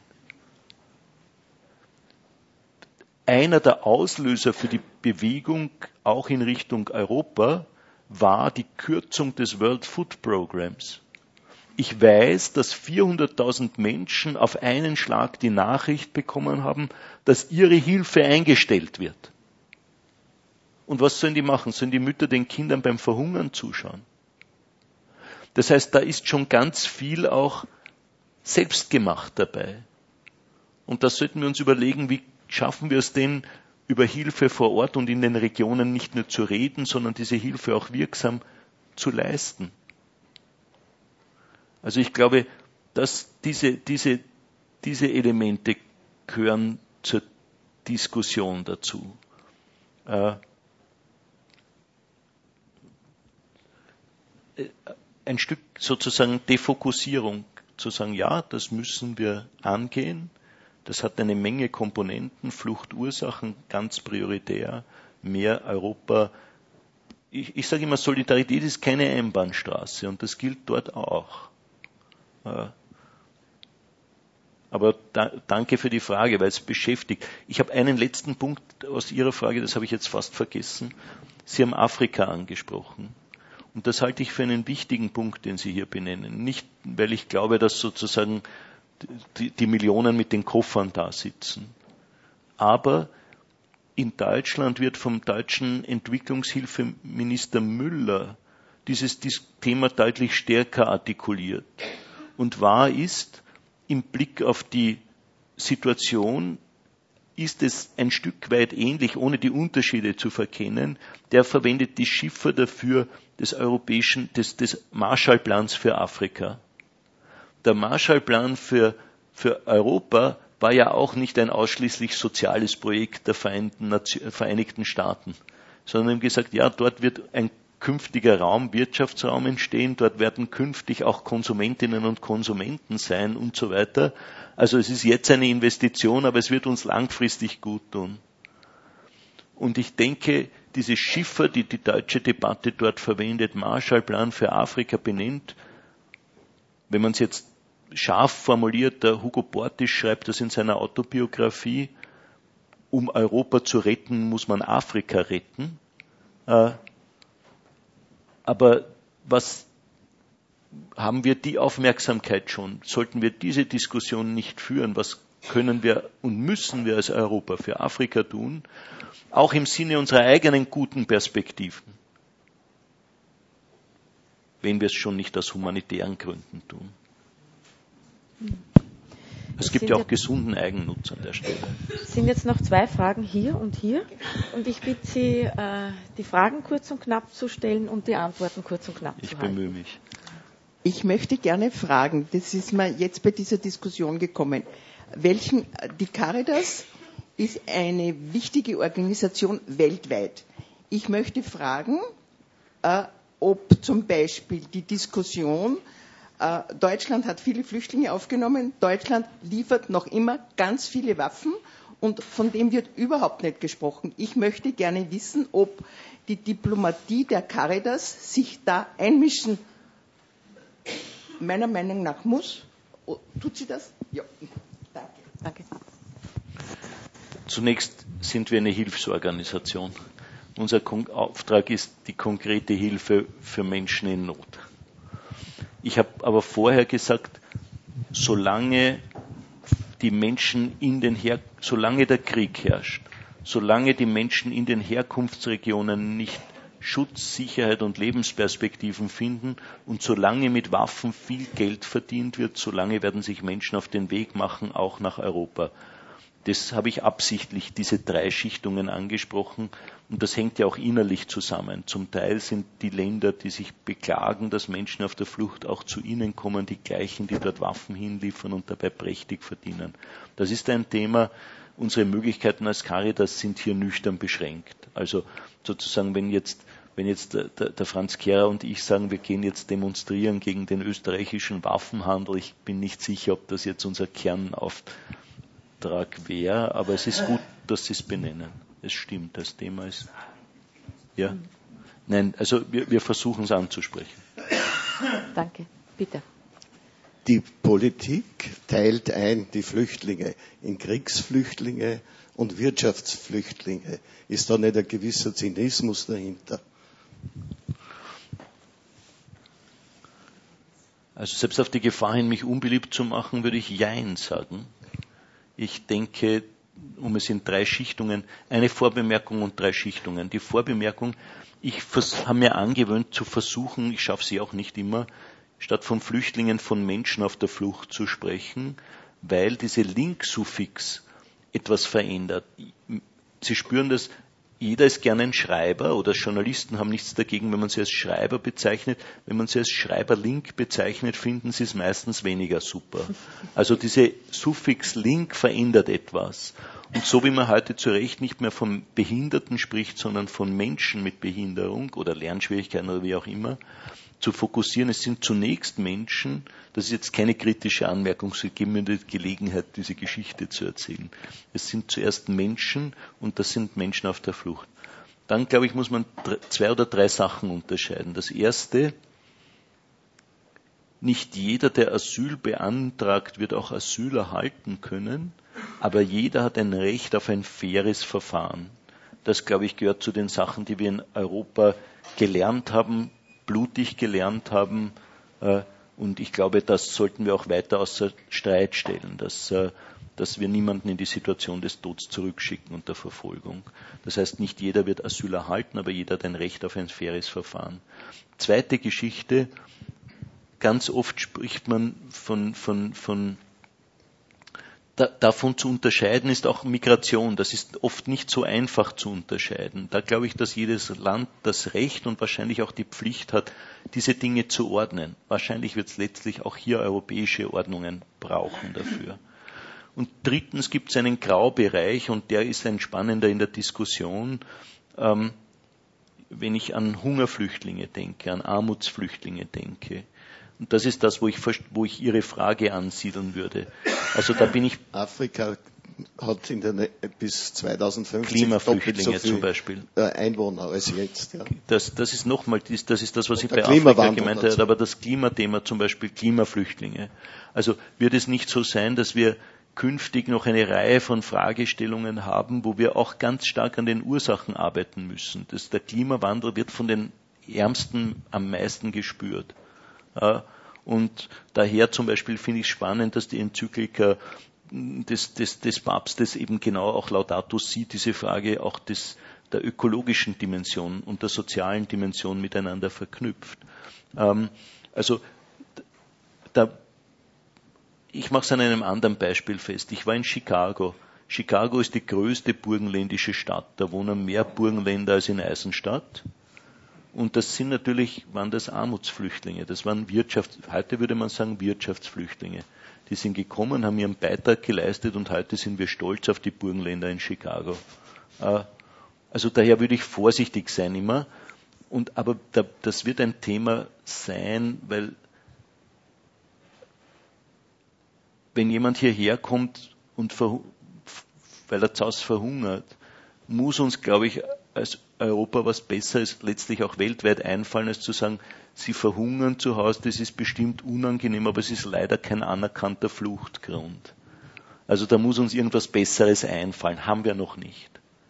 Einer der Auslöser für die Bewegung, auch in Richtung Europa, war die Kürzung des World Food Programs. Ich weiß, dass vierhunderttausend Menschen auf einen Schlag die Nachricht bekommen haben, dass ihre Hilfe eingestellt wird. Und was sollen die machen? Sollen die Mütter den Kindern beim Verhungern zuschauen? Das heißt, da ist schon ganz viel auch selbstgemacht dabei. Und da sollten wir uns überlegen, wie schaffen wir es denn, über Hilfe vor Ort und in den Regionen nicht nur zu reden, sondern diese Hilfe auch wirksam zu leisten. Also ich glaube, dass diese, diese, diese Elemente gehören zur Diskussion dazu. Äh, ein Stück sozusagen Defokussierung, zu sagen, ja, das müssen wir angehen. Das hat eine Menge Komponenten, Fluchtursachen, ganz prioritär, mehr Europa. Ich, ich sage immer, Solidarität ist keine Einbahnstraße und das gilt dort auch. Aber da, danke für die Frage, weil es beschäftigt. Ich habe einen letzten Punkt aus Ihrer Frage, das habe ich jetzt fast vergessen. Sie haben Afrika angesprochen. Und das halte ich für einen wichtigen Punkt, den Sie hier benennen. Nicht, weil ich glaube, dass sozusagen die, die Millionen mit den Koffern da sitzen. Aber in Deutschland wird vom deutschen Entwicklungshilfeminister Müller dieses, dieses Thema deutlich stärker artikuliert. Und wahr ist, im Blick auf die Situation ist es ein Stück weit ähnlich, ohne die Unterschiede zu verkennen. Der verwendet die Schiffer dafür des europäischen, des, des Marshallplans für Afrika. Der Marshallplan für, für Europa war ja auch nicht ein ausschließlich soziales Projekt der Vereinten, Vereinigten Staaten, sondern gesagt, ja, dort wird ein künftiger Raum, Wirtschaftsraum entstehen, dort werden künftig auch Konsumentinnen und Konsumenten sein und so weiter. Also es ist jetzt eine Investition, aber es wird uns langfristig gut tun. Und ich denke, diese Schiffer, die die deutsche Debatte dort verwendet, Marshallplan für Afrika benennt, wenn man es jetzt scharf formuliert, der Hugo Portisch schreibt das in seiner Autobiografie, um Europa zu retten, muss man Afrika retten. Äh, aber was haben wir die Aufmerksamkeit schon? Sollten wir diese Diskussion nicht führen? Was können wir und müssen wir als Europa für Afrika tun? Auch im Sinne unserer eigenen guten Perspektiven. Wenn wir es schon nicht aus humanitären Gründen tun. Es gibt ja auch gesunden Eigennutz an der Stelle. Es sind jetzt noch zwei Fragen hier und hier. Und ich bitte Sie, äh, die Fragen kurz und knapp zu stellen und die Antworten kurz und knapp ich zu halten. Ich bemühe mich. Ich möchte gerne fragen, das ist mir jetzt bei dieser Diskussion gekommen, welchen, die Caritas ist eine wichtige Organisation weltweit. Ich möchte fragen, äh, ob zum Beispiel die Diskussion, äh, Deutschland hat viele Flüchtlinge aufgenommen, Deutschland liefert noch immer ganz viele Waffen und von dem wird überhaupt nicht gesprochen. Ich möchte gerne wissen, ob die Diplomatie der Caritas sich da einmischen meiner Meinung nach muss. Oh, tut sie das? Ja. Danke. Danke. Zunächst sind wir eine Hilfsorganisation. Unser Auftrag ist die konkrete Hilfe für Menschen in Not. Ich habe aber vorher gesagt, solange die Menschen in den Her- solange der Krieg herrscht, solange die Menschen in den Herkunftsregionen nicht Schutz, Sicherheit und Lebensperspektiven finden und solange mit Waffen viel Geld verdient wird, solange werden sich Menschen auf den Weg machen, auch nach Europa. Das habe ich absichtlich, diese drei Schichtungen angesprochen und das hängt ja auch innerlich zusammen. Zum Teil sind die Länder, die sich beklagen, dass Menschen auf der Flucht auch zu ihnen kommen, die gleichen, die dort Waffen hinliefern und dabei prächtig verdienen. Das ist ein Thema, unsere Möglichkeiten als Caritas sind hier nüchtern beschränkt. Also sozusagen, wenn jetzt, wenn jetzt der, der, der Franz Kehrer und ich sagen, wir gehen jetzt demonstrieren gegen den österreichischen Waffenhandel, ich bin nicht sicher, ob das jetzt unser Kernauftrag wäre, aber es ist gut, dass Sie es benennen. Es stimmt, das Thema ist. Ja? Nein, also wir, wir versuchen es anzusprechen. Danke. Bitte. Die Politik teilt ein die Flüchtlinge in Kriegsflüchtlinge und Wirtschaftsflüchtlinge. Ist da nicht ein gewisser Zynismus dahinter? Also selbst auf die Gefahr hin, mich unbeliebt zu machen, würde ich Jein sagen. Ich denke, um es in drei Schichtungen, eine Vorbemerkung und drei Schichtungen. Die Vorbemerkung, ich habe mir angewöhnt zu versuchen, ich schaffe sie auch nicht immer, statt von Flüchtlingen von Menschen auf der Flucht zu sprechen, weil diese Link-Suffix etwas verändert. Sie spüren das, jeder ist gerne ein Schreiber oder Journalisten haben nichts dagegen, wenn man sie als Schreiber bezeichnet. Wenn man sie als Schreiber-Link bezeichnet, finden sie es meistens weniger super. Also diese Suffix Link verändert etwas. Und so wie man heute zu Recht nicht mehr von Behinderten spricht, sondern von Menschen mit Behinderung oder Lernschwierigkeiten oder wie auch immer, zu fokussieren. Es sind zunächst Menschen, das ist jetzt keine kritische Anmerkung, Sie geben mir die Gelegenheit, diese Geschichte zu erzählen. Es sind zuerst Menschen und das sind Menschen auf der Flucht. Dann, glaube ich, muss man zwei oder drei Sachen unterscheiden. Das erste, nicht jeder, der Asyl beantragt, wird auch Asyl erhalten können, aber jeder hat ein Recht auf ein faires Verfahren. Das, glaube ich, gehört zu den Sachen, die wir in Europa gelernt haben, blutig gelernt haben, äh, und ich glaube, das sollten wir auch weiter außer Streit stellen, dass, äh, dass wir niemanden in die Situation des Todes zurückschicken und der Verfolgung. Das heißt, nicht jeder wird Asyl erhalten, aber jeder hat ein Recht auf ein faires Verfahren. Zweite Geschichte, ganz oft spricht man von, von, von da, davon zu unterscheiden ist auch Migration. Das ist oft nicht so einfach zu unterscheiden. Da glaube ich, dass jedes Land das Recht und wahrscheinlich auch die Pflicht hat, diese Dinge zu ordnen. Wahrscheinlich wird es letztlich auch hier europäische Ordnungen brauchen dafür. Und drittens gibt es einen Graubereich, und der ist ein spannender in der Diskussion, ähm, wenn ich an Hungerflüchtlinge denke, an Armutsflüchtlinge denke. Und das ist das, wo ich, wo ich Ihre Frage ansiedeln würde. Also da bin ich... Afrika hat in der, bis zweitausendfünfzig Klimaflüchtlinge so viel zum Beispiel. Einwohner als jetzt. Ja. Das, das ist nochmal, das, das ist das, was Und ich bei Afrika gemeint habe, aber das Klimathema zum Beispiel, Klimaflüchtlinge. Also wird es nicht so sein, dass wir künftig noch eine Reihe von Fragestellungen haben, wo wir auch ganz stark an den Ursachen arbeiten müssen. Das, der Klimawandel wird von den Ärmsten am meisten gespürt. Und daher zum Beispiel finde ich spannend, dass die Enzyklika des, des, des Papstes eben genau auch Laudato Si diese Frage auch des, der ökologischen Dimension und der sozialen Dimension miteinander verknüpft. Also da Ich mache es an einem anderen Beispiel fest. Ich war in Chicago. Chicago ist die größte burgenländische Stadt. Da wohnen mehr Burgenländer als in Eisenstadt. Und das sind natürlich, waren das Armutsflüchtlinge. Das waren Wirtschafts-, heute würde man sagen Wirtschaftsflüchtlinge. Die sind gekommen, haben ihren Beitrag geleistet und heute sind wir stolz auf die Burgenländer in Chicago. Also daher würde ich vorsichtig sein immer. Und, aber das wird ein Thema sein, weil wenn jemand hierher kommt und verhu- weil er zu Hause verhungert, muss uns, glaube ich, als Europa was Besseres letztlich auch weltweit einfallen, als zu sagen, sie verhungern zu Hause, das ist bestimmt unangenehm, aber es ist leider kein anerkannter Fluchtgrund. Also da muss uns irgendwas Besseres einfallen, haben wir noch nicht.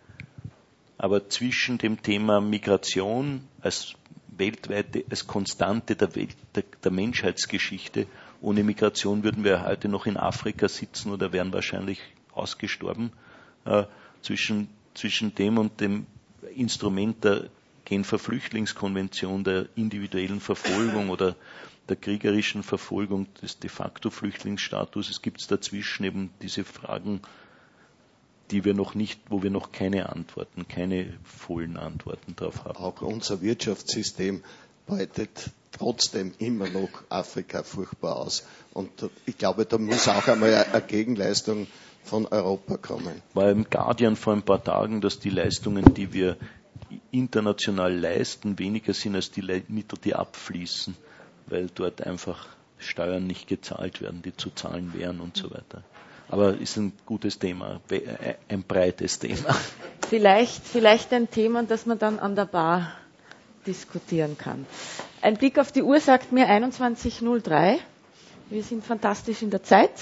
Aber zwischen dem Thema Migration als weltweite, als Konstante der, Welt, der, der Menschheitsgeschichte, ohne Migration würden wir heute noch in Afrika sitzen oder wären wahrscheinlich ausgestorben. Äh, zwischen, zwischen dem und dem Instrument der Genfer Flüchtlingskonvention, der individuellen Verfolgung oder der kriegerischen Verfolgung des de facto Flüchtlingsstatuses gibt es dazwischen eben diese Fragen, die wir noch nicht, wo wir noch keine Antworten, keine vollen Antworten drauf haben. Auch unser Wirtschaftssystem beutet trotzdem immer noch Afrika furchtbar aus. Und ich glaube, da muss auch einmal eine Gegenleistung von Europa kommen. War im Guardian vor ein paar Tagen, dass die Leistungen, die wir international leisten, weniger sind als die Mittel, die abfließen, weil dort einfach Steuern nicht gezahlt werden, die zu zahlen wären und so weiter. Aber ist ein gutes Thema, ein breites Thema. Vielleicht, vielleicht ein Thema, das man dann an der Bar diskutieren kann. Ein Blick auf die Uhr sagt mir einundzwanzig Uhr null drei. Wir sind fantastisch in der Zeit.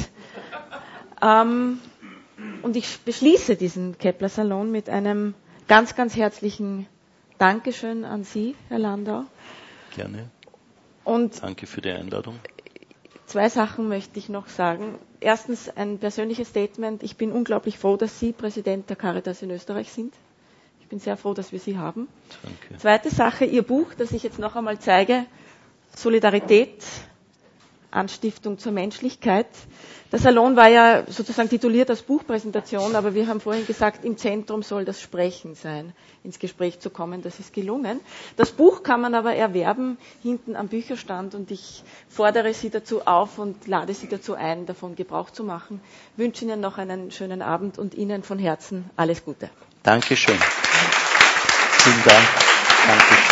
Ähm, und ich beschließe diesen Kepler-Salon mit einem ganz, ganz herzlichen Dankeschön an Sie, Herr Landau. Gerne. Und danke für die Einladung. Zwei Sachen möchte ich noch sagen. Erstens ein persönliches Statement. Ich bin unglaublich froh, dass Sie Präsident der Caritas in Österreich sind. Ich bin sehr froh, dass wir Sie haben. Danke. Zweite Sache, Ihr Buch, das ich jetzt noch einmal zeige, Solidarität, Anstiftung zur Menschlichkeit. Der Salon war ja sozusagen tituliert als Buchpräsentation, aber wir haben vorhin gesagt, im Zentrum soll das Sprechen sein, ins Gespräch zu kommen. Das ist gelungen. Das Buch kann man aber erwerben hinten am Bücherstand und ich fordere Sie dazu auf und lade Sie dazu ein, davon Gebrauch zu machen. Ich wünsche Ihnen noch einen schönen Abend und Ihnen von Herzen alles Gute. Dankeschön. Vielen Dank. Dankeschön.